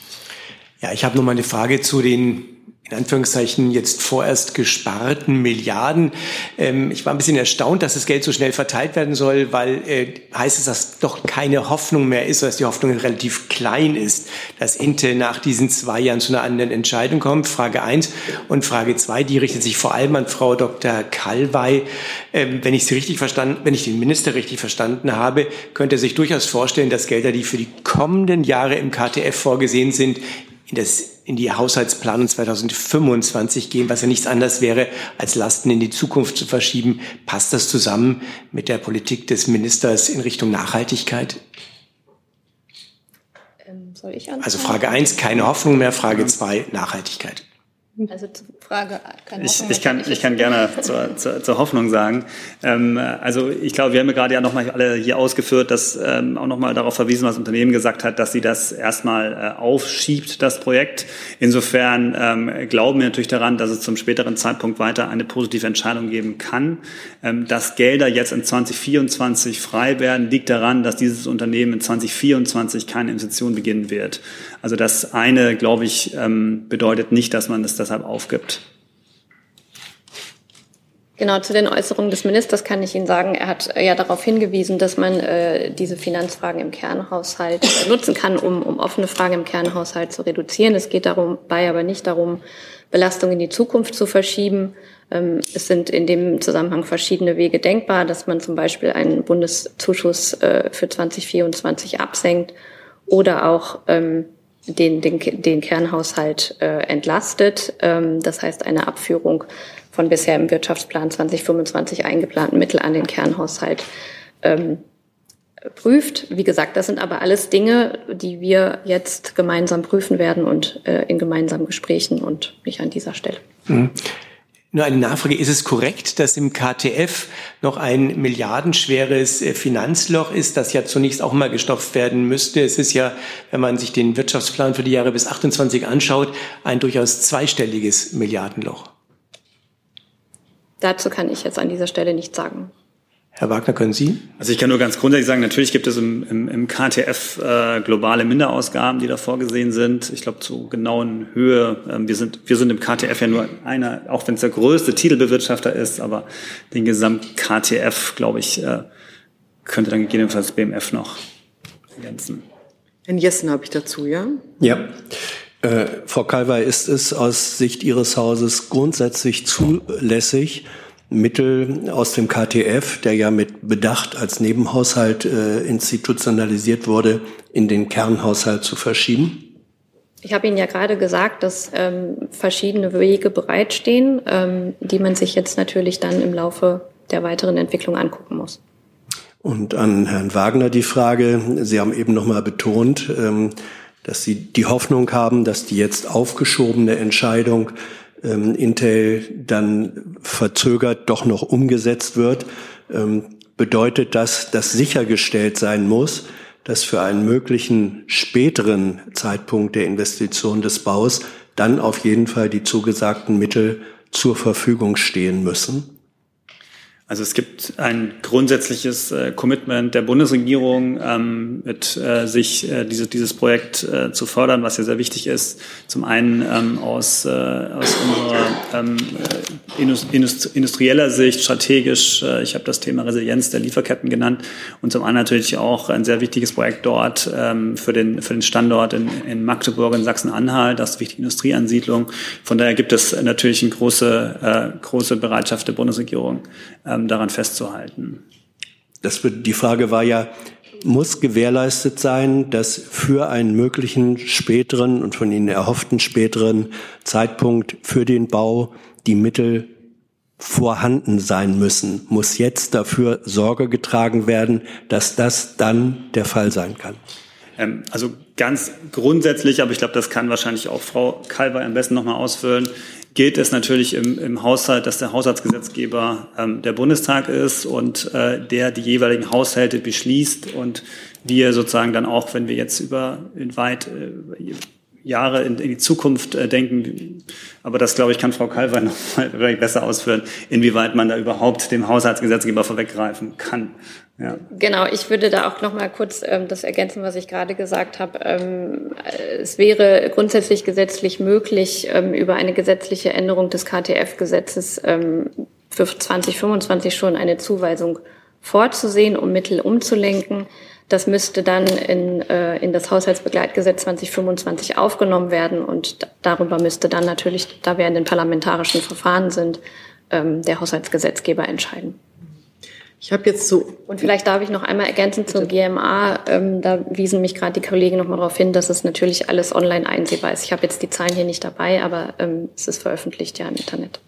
Ja, ich habe noch mal eine Frage zu den, in Anführungszeichen, jetzt vorerst gesparten Milliarden. Ähm, ich war ein bisschen erstaunt, dass das Geld so schnell verteilt werden soll, weil äh, heißt es, dass doch keine Hoffnung mehr ist, oder dass die Hoffnung relativ klein ist, dass Intel nach diesen zwei Jahren zu einer anderen Entscheidung kommt. Frage eins. Und Frage zwei, die richtet sich vor allem an Frau Doktor Kalwey. Ähm, wenn ich sie richtig verstanden, wenn ich den Minister richtig verstanden habe, könnte er sich durchaus vorstellen, dass Gelder, die für die kommenden Jahre im K T F vorgesehen sind, in, das, in die Haushaltsplanung zweitausendfünfundzwanzig gehen, was ja nichts anderes wäre, als Lasten in die Zukunft zu verschieben. Passt das zusammen mit der Politik des Ministers in Richtung Nachhaltigkeit? Ähm, soll ich anfangen? Also Frage eins, keine Hoffnung mehr. Frage zwei, Nachhaltigkeit. Also zur Frage, keine ich, ich kann ich kann gerne zur, zur, zur Hoffnung sagen. Ähm, also ich glaube, wir haben ja gerade ja nochmal alle hier ausgeführt, dass ähm, auch nochmal darauf verwiesen, was das Unternehmen gesagt hat, dass sie das erstmal äh, aufschiebt, das Projekt. Insofern ähm, glauben wir natürlich daran, dass es zum späteren Zeitpunkt weiter eine positive Entscheidung geben kann. Ähm, dass Gelder jetzt in zwanzig vierundzwanzig frei werden, liegt daran, dass dieses Unternehmen in zwanzig vierundzwanzig keine Investition beginnen wird. Also das eine, glaube ich, ähm, bedeutet nicht, dass man es deshalb aufgibt. Genau, zu den Äußerungen des Ministers kann ich Ihnen sagen, er hat ja darauf hingewiesen, dass man äh, diese Finanzfragen im Kernhaushalt äh, nutzen kann, um, um offene Fragen im Kernhaushalt zu reduzieren. Es geht dabei aber nicht darum, Belastungen in die Zukunft zu verschieben. Ähm, es sind in dem Zusammenhang verschiedene Wege denkbar, dass man zum Beispiel einen Bundeszuschuss äh, für zwanzig vierundzwanzig absenkt oder auch ähm, den, den, den Kernhaushalt äh, entlastet. Ähm, das heißt, eine Abführung von bisher im Wirtschaftsplan zwanzig fünfundzwanzig eingeplanten Mittel an den Kernhaushalt ähm, prüft. Wie gesagt, das sind aber alles Dinge, die wir jetzt gemeinsam prüfen werden und äh, in gemeinsamen Gesprächen und nicht an dieser Stelle. Mhm. Nur eine Nachfrage. Ist es korrekt, dass im K T F noch ein milliardenschweres Finanzloch ist, das ja zunächst auch mal gestopft werden müsste? Es ist ja, wenn man sich den Wirtschaftsplan für die Jahre bis achtundzwanzig anschaut, ein durchaus zweistelliges Milliardenloch. Dazu kann ich jetzt an dieser Stelle nichts sagen. Herr Wagner, können Sie? Also ich kann nur ganz grundsätzlich sagen, natürlich gibt es im, im, im K T F äh, globale Minderausgaben, die da vorgesehen sind. Ich glaube, zur genauen Höhe, ähm, wir sind wir sind im K T F ja nur einer, auch wenn es der größte Titelbewirtschafter ist, aber den Gesamt-K T F, glaube ich, äh, könnte dann gegebenenfalls B M F noch ergänzen. Herrn Jessen habe ich dazu, ja? Ja. Äh, Frau Kalwey, ist es aus Sicht Ihres Hauses grundsätzlich zulässig, Mittel aus dem K T F, der ja mit Bedacht als Nebenhaushalt äh, institutionalisiert wurde, in den Kernhaushalt zu verschieben? Ich habe Ihnen ja gerade gesagt, dass ähm, verschiedene Wege bereitstehen, ähm, die man sich jetzt natürlich dann im Laufe der weiteren Entwicklung angucken muss. Und an Herrn Wagner die Frage, Sie haben eben noch mal betont, ähm, dass Sie die Hoffnung haben, dass die jetzt aufgeschobene Entscheidung ähm, Intel dann verzögert doch noch umgesetzt wird. Ähm, bedeutet das, dass sichergestellt sein muss, dass für einen möglichen späteren Zeitpunkt der Investition des Baus dann auf jeden Fall die zugesagten Mittel zur Verfügung stehen müssen? Also es gibt ein grundsätzliches äh, Commitment der Bundesregierung, ähm, mit äh, sich äh, diese, dieses Projekt äh, zu fördern, was ja sehr wichtig ist. Zum einen ähm, aus, äh, aus unserer ähm, Indust- industrieller Sicht, strategisch. Äh, ich habe das Thema Resilienz der Lieferketten genannt. Und zum anderen natürlich auch ein sehr wichtiges Projekt dort ähm, für den für den Standort in, in Magdeburg in Sachsen-Anhalt. Das ist eine wichtige Industrieansiedlung. Von daher gibt es natürlich eine große äh, große Bereitschaft der Bundesregierung, äh, daran festzuhalten. Das wird, die Frage war ja, muss gewährleistet sein, dass für einen möglichen späteren und von Ihnen erhofften späteren Zeitpunkt für den Bau die Mittel vorhanden sein müssen? Muss jetzt dafür Sorge getragen werden, dass das dann der Fall sein kann? Ähm, also ganz grundsätzlich, aber ich glaube, das kann wahrscheinlich auch Frau Kalver am besten nochmal ausfüllen, gilt es natürlich im, im Haushalt, dass der Haushaltsgesetzgeber ähm, der Bundestag ist und äh, der die jeweiligen Haushalte beschließt und wir sozusagen dann auch, wenn wir jetzt über in weit äh, Jahre in, in die Zukunft äh, denken, aber das, glaube ich, kann Frau Kalver noch mal vielleicht besser ausführen, inwieweit man da überhaupt dem Haushaltsgesetzgeber vorweggreifen kann. Ja. Genau, ich würde da auch noch mal kurz ähm, das ergänzen, was ich gerade gesagt habe. Ähm, es wäre grundsätzlich gesetzlich möglich, ähm, über eine gesetzliche Änderung des K T F-Gesetzes ähm, für zwanzig fünfundzwanzig schon eine Zuweisung vorzusehen, um Mittel umzulenken. Das müsste dann in, äh, in das Haushaltsbegleitgesetz zwanzig fünfundzwanzig aufgenommen werden und d- darüber müsste dann natürlich, da wir in den parlamentarischen Verfahren sind, ähm, der Haushaltsgesetzgeber entscheiden. Ich habe jetzt so. Und vielleicht darf ich noch einmal ergänzen zur G M A. Ähm, da wiesen mich gerade die Kollegen noch mal darauf hin, dass es natürlich alles online einsehbar ist. Ich habe jetzt die Zahlen hier nicht dabei, aber ähm, es ist veröffentlicht ja im Internet.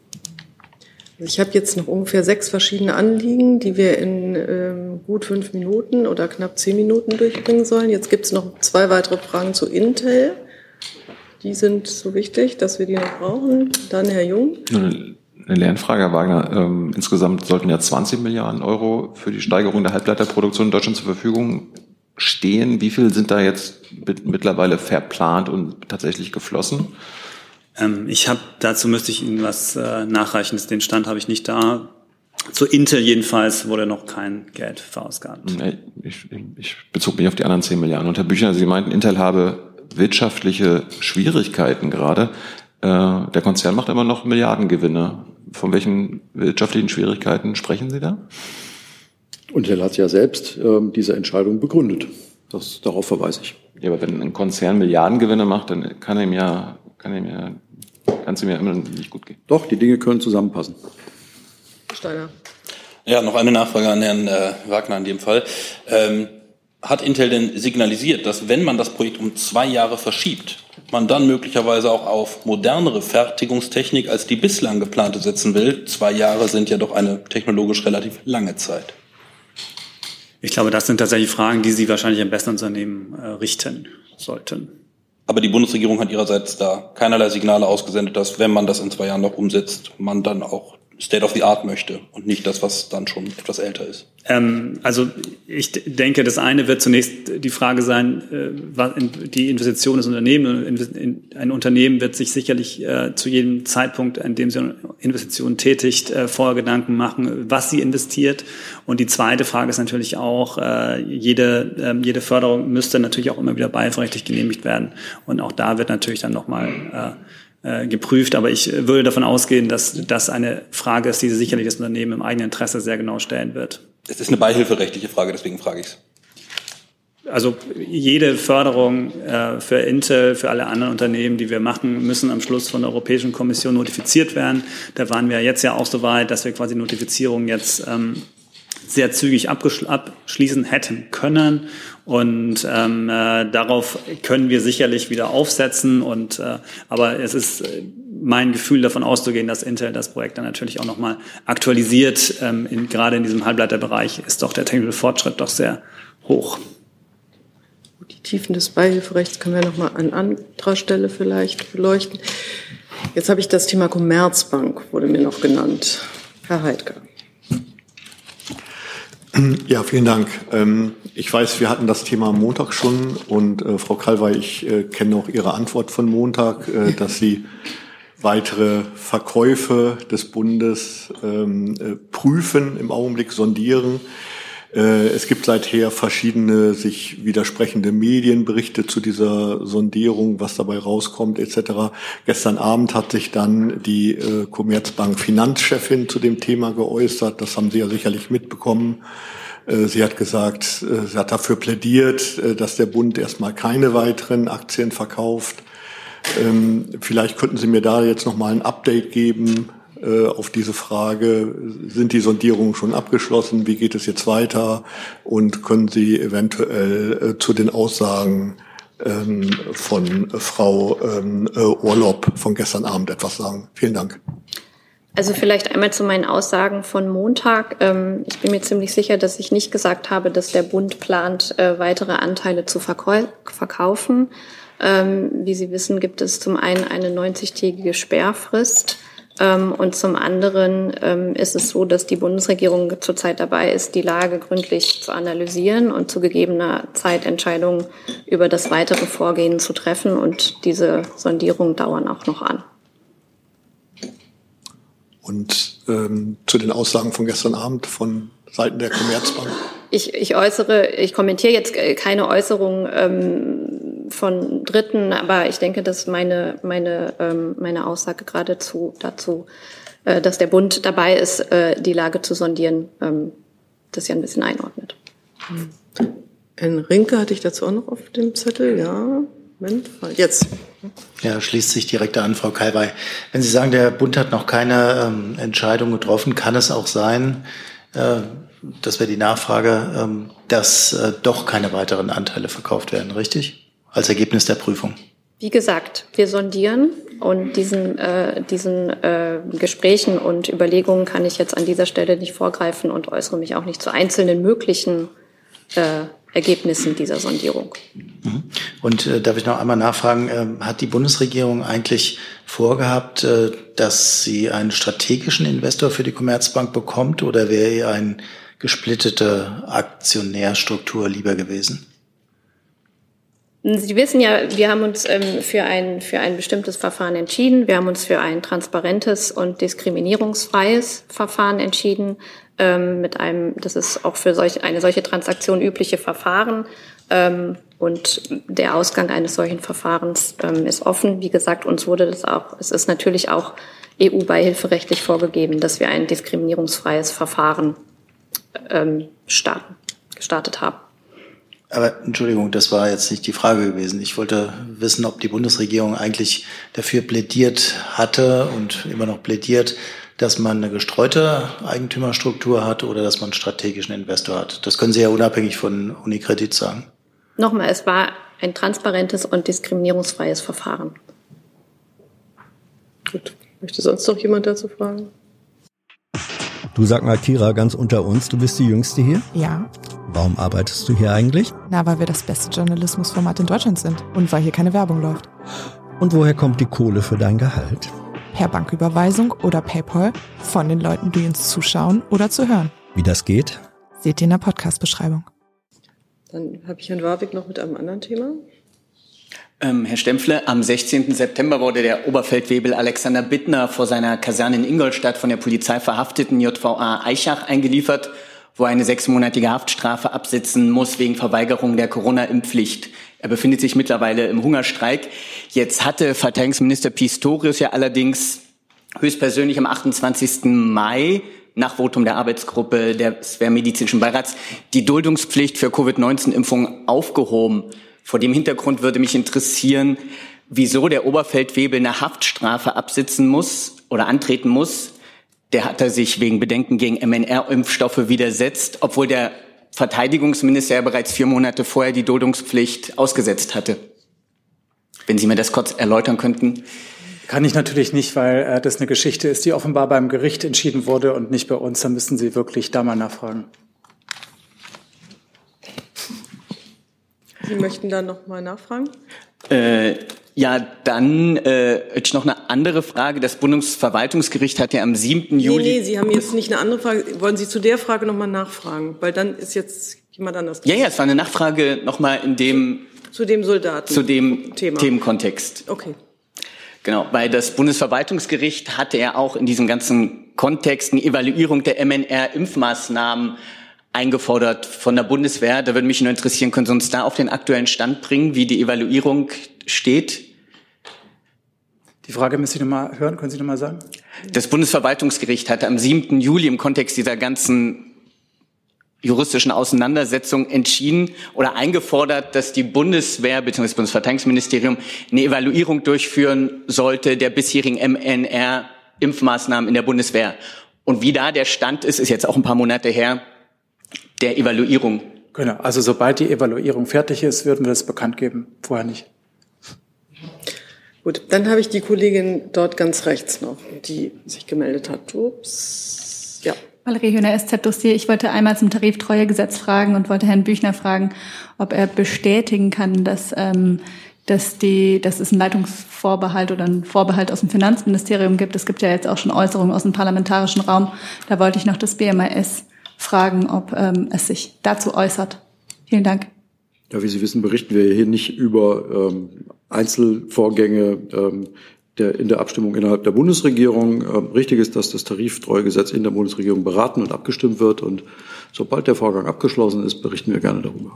Ich habe jetzt noch ungefähr sechs verschiedene Anliegen, die wir in ähm, gut fünf Minuten oder knapp zehn Minuten durchbringen sollen. Jetzt gibt es noch zwei weitere Fragen zu Intel. Die sind so wichtig, dass wir die noch brauchen. Dann Herr Jung. Eine Lernfrage, Herr Wagner. Ähm, insgesamt sollten ja zwanzig Milliarden Euro für die Steigerung der Halbleiterproduktion in Deutschland zur Verfügung stehen. Wie viel sind da jetzt mittlerweile verplant und tatsächlich geflossen? Ähm, ich habe, dazu müsste ich Ihnen was äh, nachreichen. Den Stand habe ich nicht da. Zu Intel jedenfalls wurde noch kein Geld verausgabt. Ich, ich bezog mich auf die anderen zehn Milliarden. Und Herr Büchner, Sie meinten, Intel habe wirtschaftliche Schwierigkeiten gerade. Äh, der Konzern macht immer noch Milliardengewinne. Von welchen wirtschaftlichen Schwierigkeiten sprechen Sie da? Und Intel hat ja selbst äh, diese Entscheidung begründet. Das, darauf verweise ich. Ja, aber wenn ein Konzern Milliardengewinne macht, dann kann ihm ja, kann ihm ja, kann es ihm ja immer nicht gut gehen. Doch, die Dinge können zusammenpassen. Steiner. Ja, noch eine Nachfrage an Herrn äh, Wagner in dem Fall. Ähm, hat Intel denn signalisiert, dass wenn man das Projekt um zwei Jahre verschiebt, man dann möglicherweise auch auf modernere Fertigungstechnik als die bislang geplante setzen will? Zwei Jahre sind ja doch eine technologisch relativ lange Zeit. Ich glaube, das sind tatsächlich Fragen, die Sie wahrscheinlich am besten Unternehmen äh, richten sollten. Aber die Bundesregierung hat ihrerseits da keinerlei Signale ausgesendet, dass, wenn man das in zwei Jahren noch umsetzt, man dann auch State of the Art möchte und nicht das, was dann schon etwas älter ist. Ähm, also ich d- denke, das eine wird zunächst die Frage sein, äh, was in, die Investition des Unternehmens. In, ein Unternehmen wird sich sicherlich äh, zu jedem Zeitpunkt, an dem sie eine Investition tätigt, äh, vorher Gedanken machen, was sie investiert. Und die zweite Frage ist natürlich auch, äh, jede, äh, jede Förderung müsste natürlich auch immer wieder beihilferechtlich genehmigt werden. Und auch da wird natürlich dann nochmal äh, geprüft, aber ich würde davon ausgehen, dass das eine Frage ist, die sicherlich das Unternehmen im eigenen Interesse sehr genau stellen wird. Es ist eine beihilferechtliche Frage, deswegen frage ich es. Also jede Förderung äh, für Intel, für alle anderen Unternehmen, die wir machen, müssen am Schluss von der Europäischen Kommission notifiziert werden. Da waren wir jetzt ja auch so weit, dass wir quasi Notifizierung jetzt ähm, sehr zügig abschließen hätten können. Und ähm, äh, darauf können wir sicherlich wieder aufsetzen. Und äh, aber es ist äh, mein Gefühl, davon auszugehen, dass Intel das Projekt dann natürlich auch nochmal aktualisiert. Ähm, in, gerade in diesem Halbleiterbereich ist doch der technische Fortschritt doch sehr hoch. Die Tiefen des Beihilferechts können wir nochmal an anderer Stelle vielleicht beleuchten. Jetzt habe ich das Thema Commerzbank, wurde mir noch genannt. Herr Heidger. Ja, vielen Dank. Ich weiß, wir hatten das Thema am Montag schon und äh, Frau Kalwey, ich äh, kenne auch Ihre Antwort von Montag, äh, dass Sie weitere Verkäufe des Bundes ähm, äh, prüfen, im Augenblick sondieren. Äh, es gibt seither verschiedene sich widersprechende Medienberichte zu dieser Sondierung, was dabei rauskommt et cetera. Gestern Abend hat sich dann die äh, Commerzbank Finanzchefin zu dem Thema geäußert. Das haben Sie ja sicherlich mitbekommen. Äh, sie hat gesagt, äh, sie hat dafür plädiert, äh, dass der Bund erstmal keine weiteren Aktien verkauft. Ähm, vielleicht könnten Sie mir da jetzt noch mal ein Update geben auf diese Frage. Sind die Sondierungen schon abgeschlossen? Wie geht es jetzt weiter? Und können Sie eventuell äh, zu den Aussagen ähm, von äh, Frau ähm, äh, Orlopp von gestern Abend etwas sagen? Vielen Dank. Also vielleicht einmal zu meinen Aussagen von Montag. Ähm, ich bin mir ziemlich sicher, dass ich nicht gesagt habe, dass der Bund plant, äh, weitere Anteile zu verkau- verkaufen. Ähm, wie Sie wissen, gibt es zum einen eine neunzig-tägige Sperrfrist. Und zum anderen ähm, ist es so, dass die Bundesregierung zurzeit dabei ist, die Lage gründlich zu analysieren und zu gegebener Zeit Entscheidungen über das weitere Vorgehen zu treffen. Und diese Sondierungen dauern auch noch an. Und ähm, zu den Aussagen von gestern Abend von Seiten der Commerzbank? Ich, ich äußere, ich kommentiere jetzt keine Äußerungen ähm, von Dritten, aber ich denke, dass meine meine ähm, meine Aussage geradezu dazu, äh, dass der Bund dabei ist, äh, die Lage zu sondieren, ähm, das ja ein bisschen einordnet. Herrn Rinke hatte ich dazu auch noch auf dem Zettel, ja. Moment, jetzt. Ja, schließt sich direkt an, Frau Kalwey. Wenn Sie sagen, der Bund hat noch keine ähm, Entscheidung getroffen, kann es auch sein, äh, das wäre die Nachfrage, ähm, dass äh, doch keine weiteren Anteile verkauft werden, richtig? Als Ergebnis der Prüfung. Wie gesagt, wir sondieren und diesen, äh, diesen äh, Gesprächen und Überlegungen kann ich jetzt an dieser Stelle nicht vorgreifen und äußere mich auch nicht zu einzelnen möglichen äh, Ergebnissen dieser Sondierung. Und äh, darf ich noch einmal nachfragen, äh, hat die Bundesregierung eigentlich vorgehabt, äh, dass sie einen strategischen Investor für die Commerzbank bekommt oder wäre ihr eine gesplittete Aktionärstruktur lieber gewesen? Sie wissen ja, wir haben uns ähm, für ein, für ein bestimmtes Verfahren entschieden. Wir haben uns für ein transparentes und diskriminierungsfreies Verfahren entschieden, ähm, mit einem, das ist auch für solch, eine solche Transaktion übliche Verfahren. Ähm, und der Ausgang eines solchen Verfahrens ähm, ist offen. Wie gesagt, uns wurde das auch, es ist natürlich auch E U-beihilferechtlich vorgegeben, dass wir ein diskriminierungsfreies Verfahren ähm, starten, gestartet haben. Aber Entschuldigung, das war jetzt nicht die Frage gewesen. Ich wollte wissen, ob die Bundesregierung eigentlich dafür plädiert hatte und immer noch plädiert, dass man eine gestreute Eigentümerstruktur hat oder dass man einen strategischen Investor hat. Das können Sie ja unabhängig von UniCredit sagen. Nochmal, es war ein transparentes und diskriminierungsfreies Verfahren. Gut. Möchte sonst noch jemand dazu fragen? Du, sag mal, Kira, ganz unter uns, du bist die Jüngste hier? Ja. Warum arbeitest du hier eigentlich? Na, weil wir das beste Journalismusformat in Deutschland sind und weil hier keine Werbung läuft. Und woher kommt die Kohle für dein Gehalt? Per Banküberweisung oder PayPal von den Leuten, die uns zuschauen oder zu hören. Wie das geht? Seht ihr in der Podcast-Beschreibung. Dann habe ich Herrn Warwick noch mit einem anderen Thema. Ähm, Herr Stempfle, am sechzehnten September wurde der Oberfeldwebel Alexander Bittner vor seiner Kaserne in Ingolstadt von der Polizei verhafteten J V A Aichach eingeliefert, wo er eine sechsmonatige Haftstrafe absitzen muss wegen Verweigerung der Corona-Impfpflicht. Er befindet sich mittlerweile im Hungerstreik. Jetzt hatte Verteidigungsminister Pistorius ja allerdings höchstpersönlich am achtundzwanzigsten Mai nach Votum der Arbeitsgruppe des Wehrmedizinischen Beirats die Duldungspflicht für Covid neunzehn Impfungen aufgehoben. Vor dem Hintergrund würde mich interessieren, wieso der Oberfeldwebel eine Haftstrafe absitzen muss oder antreten muss. Der hat er sich wegen Bedenken gegen M N R-Impfstoffe widersetzt, obwohl der Verteidigungsminister ja bereits vier Monate vorher die Duldungspflicht ausgesetzt hatte. Wenn Sie mir das kurz erläutern könnten. Kann ich natürlich nicht, weil äh, das eine Geschichte ist, die offenbar beim Gericht entschieden wurde und nicht bei uns. Da müssen Sie wirklich da mal nachfragen. Sie möchten da noch mal nachfragen? Äh, ja, dann äh, ich noch eine andere Frage. Das Bundesverwaltungsgericht hat ja am siebten Juli... Nee, nee, Sie haben jetzt nicht eine andere Frage. Wollen Sie zu der Frage noch mal nachfragen? Weil dann ist jetzt jemand anders. Ja, ja, es war eine Nachfrage noch mal in dem... Zu dem Soldaten. Zu dem Thema. Themenkontext. Okay. Genau, weil das Bundesverwaltungsgericht hatte ja auch in diesem ganzen Kontext eine Evaluierung der M N R-Impfmaßnahmen eingefordert von der Bundeswehr. Da würde mich nur interessieren, können Sie uns da auf den aktuellen Stand bringen, wie die Evaluierung steht? Die Frage müsste ich noch mal hören. Können Sie noch mal sagen? Das Bundesverwaltungsgericht hatte am siebten Juli im Kontext dieser ganzen juristischen Auseinandersetzung entschieden oder eingefordert, dass die Bundeswehr bzw. das Bundesverteidigungsministerium eine Evaluierung durchführen sollte der bisherigen M N R-Impfmaßnahmen in der Bundeswehr. Und wie da der Stand ist, ist jetzt auch ein paar Monate her, der Evaluierung. Genau, also sobald die Evaluierung fertig ist, würden wir das bekannt geben, vorher nicht. Gut, dann habe ich die Kollegin dort ganz rechts noch, die sich gemeldet hat. Ups, ja. Valerie Höhner, S Z-Dossier. Ich wollte einmal zum Tariftreuegesetz fragen und wollte Herrn Büchner fragen, ob er bestätigen kann, dass, ähm, dass, die, dass es einen Leitungsvorbehalt oder einen Vorbehalt aus dem Finanzministerium gibt. Es gibt ja jetzt auch schon Äußerungen aus dem parlamentarischen Raum. Da wollte ich noch das B M A S fragen, ob ähm, es sich dazu äußert. Vielen Dank. Ja, wie Sie wissen, berichten wir hier nicht über ähm, Einzelvorgänge ähm, der, in der Abstimmung innerhalb der Bundesregierung. Ähm, richtig ist, dass das Tariftreuegesetz in der Bundesregierung beraten und abgestimmt wird. Und sobald der Vorgang abgeschlossen ist, berichten wir gerne darüber.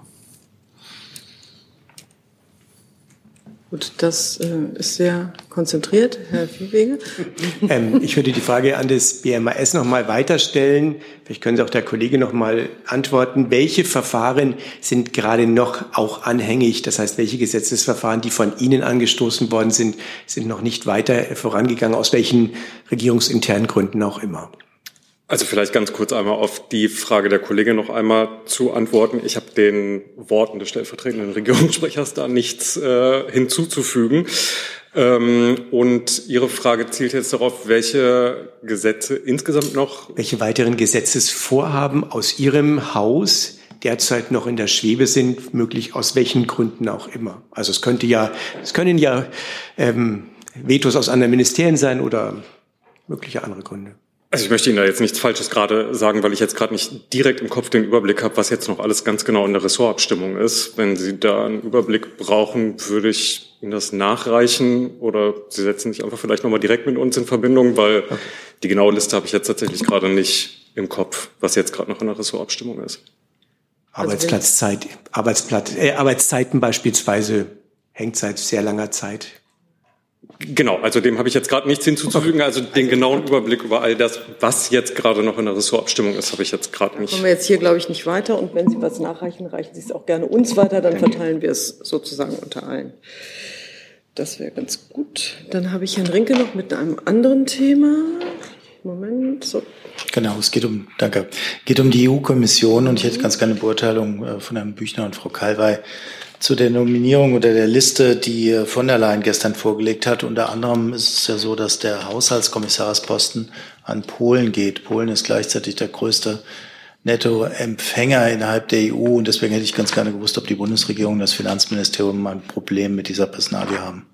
Gut, das äh, ist sehr konzentriert, Herr Viehwege. Ähm, ich würde die Frage an das B M A S noch mal weiterstellen. Vielleicht können Sie auch der Kollege noch mal antworten. Welche Verfahren sind gerade noch auch anhängig? Das heißt, welche Gesetzesverfahren, die von Ihnen angestoßen worden sind, sind noch nicht weiter vorangegangen, aus welchen regierungsinternen Gründen auch immer? Also vielleicht ganz kurz einmal auf die Frage der Kollegin noch einmal zu antworten. Ich habe den Worten des stellvertretenden Regierungssprechers da nichts äh, hinzuzufügen. Ähm, und Ihre Frage zielt jetzt darauf, welche Gesetze insgesamt noch... Welche weiteren Gesetzesvorhaben aus Ihrem Haus derzeit noch in der Schwebe sind, möglich aus welchen Gründen auch immer. Also es könnte ja, es können ja ähm, Vetos aus anderen Ministerien sein oder mögliche andere Gründe. Also ich möchte Ihnen da jetzt nichts Falsches gerade sagen, weil ich jetzt gerade nicht direkt im Kopf den Überblick habe, was jetzt noch alles ganz genau in der Ressortabstimmung ist. Wenn Sie da einen Überblick brauchen, würde ich Ihnen das nachreichen oder Sie setzen sich einfach vielleicht nochmal direkt mit uns in Verbindung, weil okay. Die genaue Liste habe ich jetzt tatsächlich gerade nicht im Kopf, was jetzt gerade noch in der Ressortabstimmung ist. Arbeitsplatzzeit, Arbeitsplatz, äh, Arbeitszeiten beispielsweise hängt seit sehr langer Zeit. Genau, also dem habe ich jetzt gerade nichts hinzuzufügen. Also den genauen Überblick über all das, was jetzt gerade noch in der Ressortabstimmung ist, habe ich jetzt gerade nicht. Kommen wir jetzt hier, glaube ich, nicht weiter. Und wenn Sie was nachreichen, reichen Sie es auch gerne uns weiter. Dann verteilen wir es sozusagen unter allen. Das wäre ganz gut. Dann habe ich Herrn Rinke noch mit einem anderen Thema. Moment, so. Genau, es geht um, danke, geht um die E U-Kommission und ich hätte ganz gerne eine Beurteilung von Herrn Büchner und Frau Kalwey zu der Nominierung oder der Liste, die von der Leyen gestern vorgelegt hat. Unter anderem ist es ja so, dass der Haushaltskommissarsposten an Polen geht. Polen ist gleichzeitig der größte Nettoempfänger innerhalb der E U und deswegen hätte ich ganz gerne gewusst, ob die Bundesregierung und das Finanzministerium ein Problem mit dieser Personalie haben.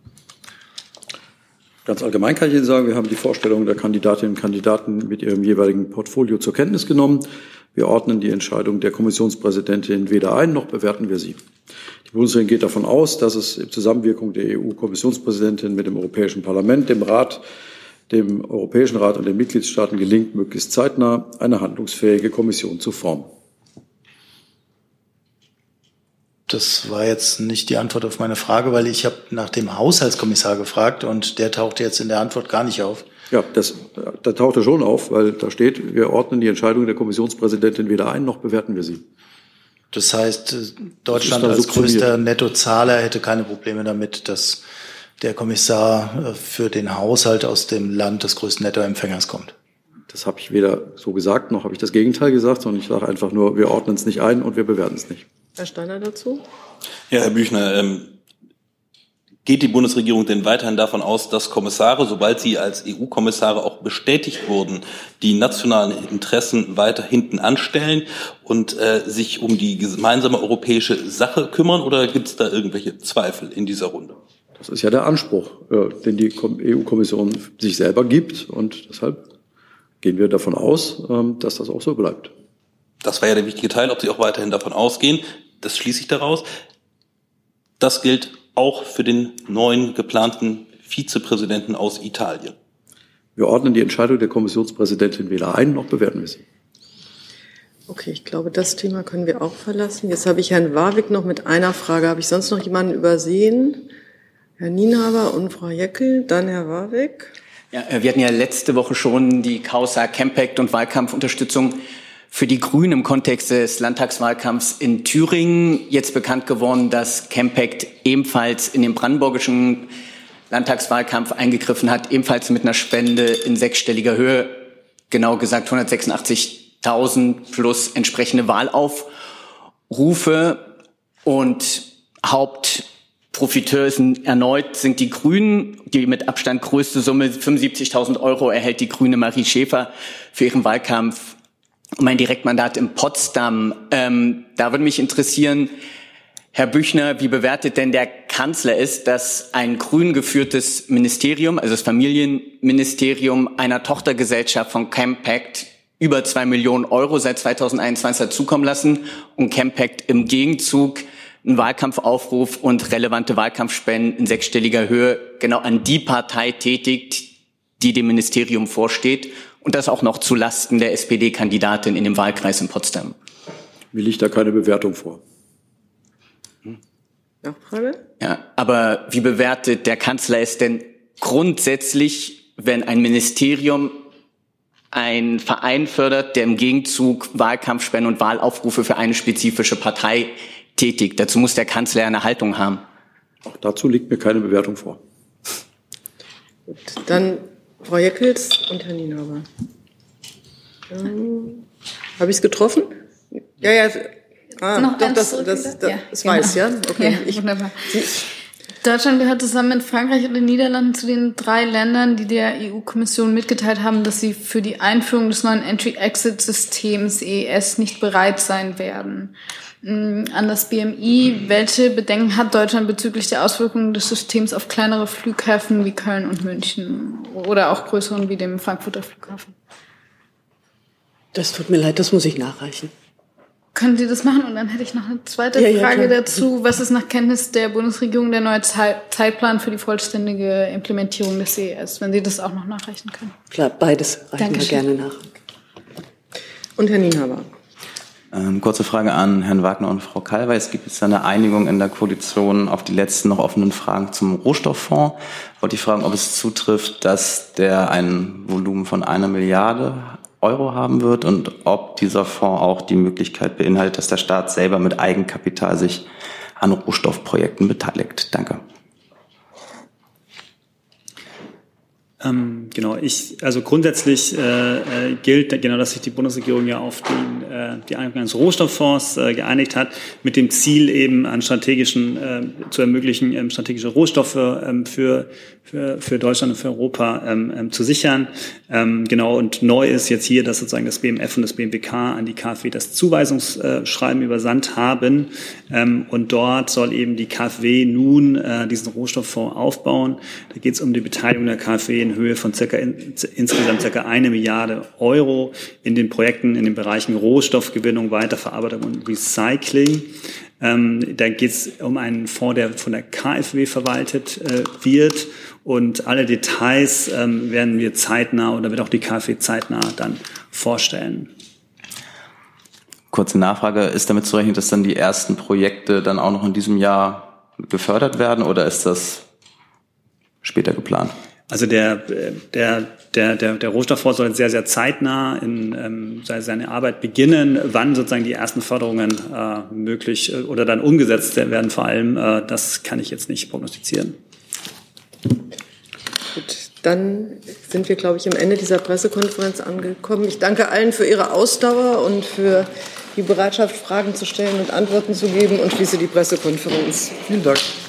Ganz allgemein kann ich Ihnen sagen, wir haben die Vorstellung der Kandidatinnen und Kandidaten mit ihrem jeweiligen Portfolio zur Kenntnis genommen. Wir ordnen die Entscheidung der Kommissionspräsidentin weder ein, noch bewerten wir sie. Die Bundesregierung geht davon aus, dass es in Zusammenwirkung der E U-Kommissionspräsidentin mit dem Europäischen Parlament, dem Rat, dem Europäischen Rat und den Mitgliedstaaten gelingt, möglichst zeitnah eine handlungsfähige Kommission zu formen. Das war jetzt nicht die Antwort auf meine Frage, weil ich habe nach dem Haushaltskommissar gefragt und der tauchte jetzt in der Antwort gar nicht auf. Ja, das, da taucht er schon auf, weil da steht, wir ordnen die Entscheidung der Kommissionspräsidentin weder ein, noch bewerten wir sie. Das heißt, Deutschland als größter Nettozahler hätte keine Probleme damit, dass der Kommissar für den Haushalt aus dem Land des größten Nettoempfängers kommt. Das habe ich weder so gesagt, noch habe ich das Gegenteil gesagt, sondern ich sage einfach nur, wir ordnen es nicht ein und wir bewerten es nicht. Herr Steiner dazu? Ja, Herr Büchner, ähm, geht die Bundesregierung denn weiterhin davon aus, dass Kommissare, sobald sie als E U-Kommissare auch bestätigt wurden, die nationalen Interessen weiter hinten anstellen und äh, sich um die gemeinsame europäische Sache kümmern, oder gibt es da irgendwelche Zweifel in dieser Runde? Das ist ja der Anspruch, äh, den die E U-Kommission sich selber gibt, und deshalb gehen wir davon aus, äh, dass das auch so bleibt. Das war ja der wichtige Teil, ob Sie auch weiterhin davon ausgehen. Das schließe ich daraus. Das gilt auch für den neuen geplanten Vizepräsidenten aus Italien. Wir ordnen die Entscheidung der Kommissionspräsidentin weder ein, noch bewerten wir sie. Okay, ich glaube, das Thema können wir auch verlassen. Jetzt habe ich Herrn Warwick noch mit einer Frage. Habe ich sonst noch jemanden übersehen? Herr Nienhaber und Frau Jäckel, dann Herr Warwick. Ja, wir hatten ja letzte Woche schon die Causa Campact und Wahlkampfunterstützung für die Grünen im Kontext des Landtagswahlkampfs in Thüringen. Jetzt bekannt geworden, dass Campact ebenfalls in den brandenburgischen Landtagswahlkampf eingegriffen hat, ebenfalls mit einer Spende in sechsstelliger Höhe, genau gesagt hundertsechsundachtzigtausend plus entsprechende Wahlaufrufe. Und Hauptprofiteur sind erneut sind die Grünen. Die mit Abstand größte Summe, fünfundsiebzigtausend Euro, erhält die Grüne Marie Schäfer für ihren Wahlkampf um ein Direktmandat in Potsdam. Ähm, da würde mich interessieren, Herr Büchner, wie bewertet denn der Kanzler es, dass ein grün geführtes Ministerium, also das Familienministerium, einer Tochtergesellschaft von Campact über zwei Millionen Euro seit zweitausendeinundzwanzig hat zukommen lassen und Campact im Gegenzug einen Wahlkampfaufruf und relevante Wahlkampfspenden in sechsstelliger Höhe genau an die Partei tätigt, die dem Ministerium vorsteht, und das auch noch zu Lasten der S P D-Kandidatin in dem Wahlkreis in Potsdam? Mir liegt da keine Bewertung vor. Nachfrage? Ja, aber wie bewertet der Kanzler es denn grundsätzlich, wenn ein Ministerium einen Verein fördert, der im Gegenzug Wahlkampfspenden und Wahlaufrufe für eine spezifische Partei tätigt? Dazu muss der Kanzler eine Haltung haben. Auch dazu liegt mir keine Bewertung vor. Gut, dann Frau Jäckels und Herr Nienhaber. Ähm, Habe ich es getroffen? Ja, ja. Ah, noch doch, das, das, das, das ja, ist genau. weiß, ja? Okay. Ja, ich, wunderbar. Deutschland gehört zusammen mit Frankreich und den Niederlanden zu den drei Ländern, die der E U-Kommission mitgeteilt haben, dass sie für die Einführung des neuen Entry-Exit-Systems E E S nicht bereit sein werden. An das B M I, welche Bedenken hat Deutschland bezüglich der Auswirkungen des Systems auf kleinere Flughäfen wie Köln und München oder auch größeren wie dem Frankfurter Flughafen? Das tut mir leid, das muss ich nachreichen. Können Sie das machen? Und dann hätte ich noch eine zweite ja, Frage ja, dazu. Was ist nach Kenntnis der Bundesregierung der neue Zeitplan für die vollständige Implementierung des E E S, wenn Sie das auch noch nachreichen können? Klar, beides reichen Dankeschön. wir gerne nach. Und Herr Nienhaber. Ähm, kurze Frage an Herrn Wagner und Frau Kalwey. Es gibt jetzt eine Einigung in der Koalition auf die letzten noch offenen Fragen zum Rohstofffonds. Ich wollte ich fragen, ob es zutrifft, dass der ein Volumen von einer Milliarde Euro haben wird und ob dieser Fonds auch die Möglichkeit beinhaltet, dass der Staat selber mit Eigenkapital sich an Rohstoffprojekten beteiligt. Danke. Ähm, genau, ich, also grundsätzlich äh, äh, gilt genau, dass sich die Bundesregierung ja auf den, äh, die Einigung eines Rohstofffonds äh, geeinigt hat, mit dem Ziel eben an strategischen, äh, zu ermöglichen, ähm, strategische Rohstoffe ähm, für, für, für Deutschland und für Europa ähm, ähm, zu sichern. Ähm, genau, und neu ist jetzt hier, dass sozusagen das B M F und das B M W K an die KfW das Zuweisungsschreiben übersandt haben. Ähm, und dort soll eben die KfW nun äh, diesen Rohstofffonds aufbauen. Da geht es um die Beteiligung der KfW in Höhe von circa in, insgesamt circa eine Milliarde Euro in den Projekten in den Bereichen Rohstoffgewinnung, Weiterverarbeitung und Recycling. Ähm, da geht es um einen Fonds, der von der KfW verwaltet äh, wird, und alle Details ähm, werden wir zeitnah oder wird auch die KfW zeitnah dann vorstellen. Kurze Nachfrage, ist damit zu rechnen, dass dann die ersten Projekte dann auch noch in diesem Jahr gefördert werden oder ist das später geplant? Also der, der, der, der, der Rohstofffonds soll sehr, sehr zeitnah in ähm, seine Arbeit beginnen. Wann sozusagen die ersten Förderungen äh, möglich äh, oder dann umgesetzt werden vor allem, äh, das kann ich jetzt nicht prognostizieren. Gut, dann sind wir, glaube ich, am Ende dieser Pressekonferenz angekommen. Ich danke allen für Ihre Ausdauer und für die Bereitschaft, Fragen zu stellen und Antworten zu geben und schließe die Pressekonferenz. Vielen Dank.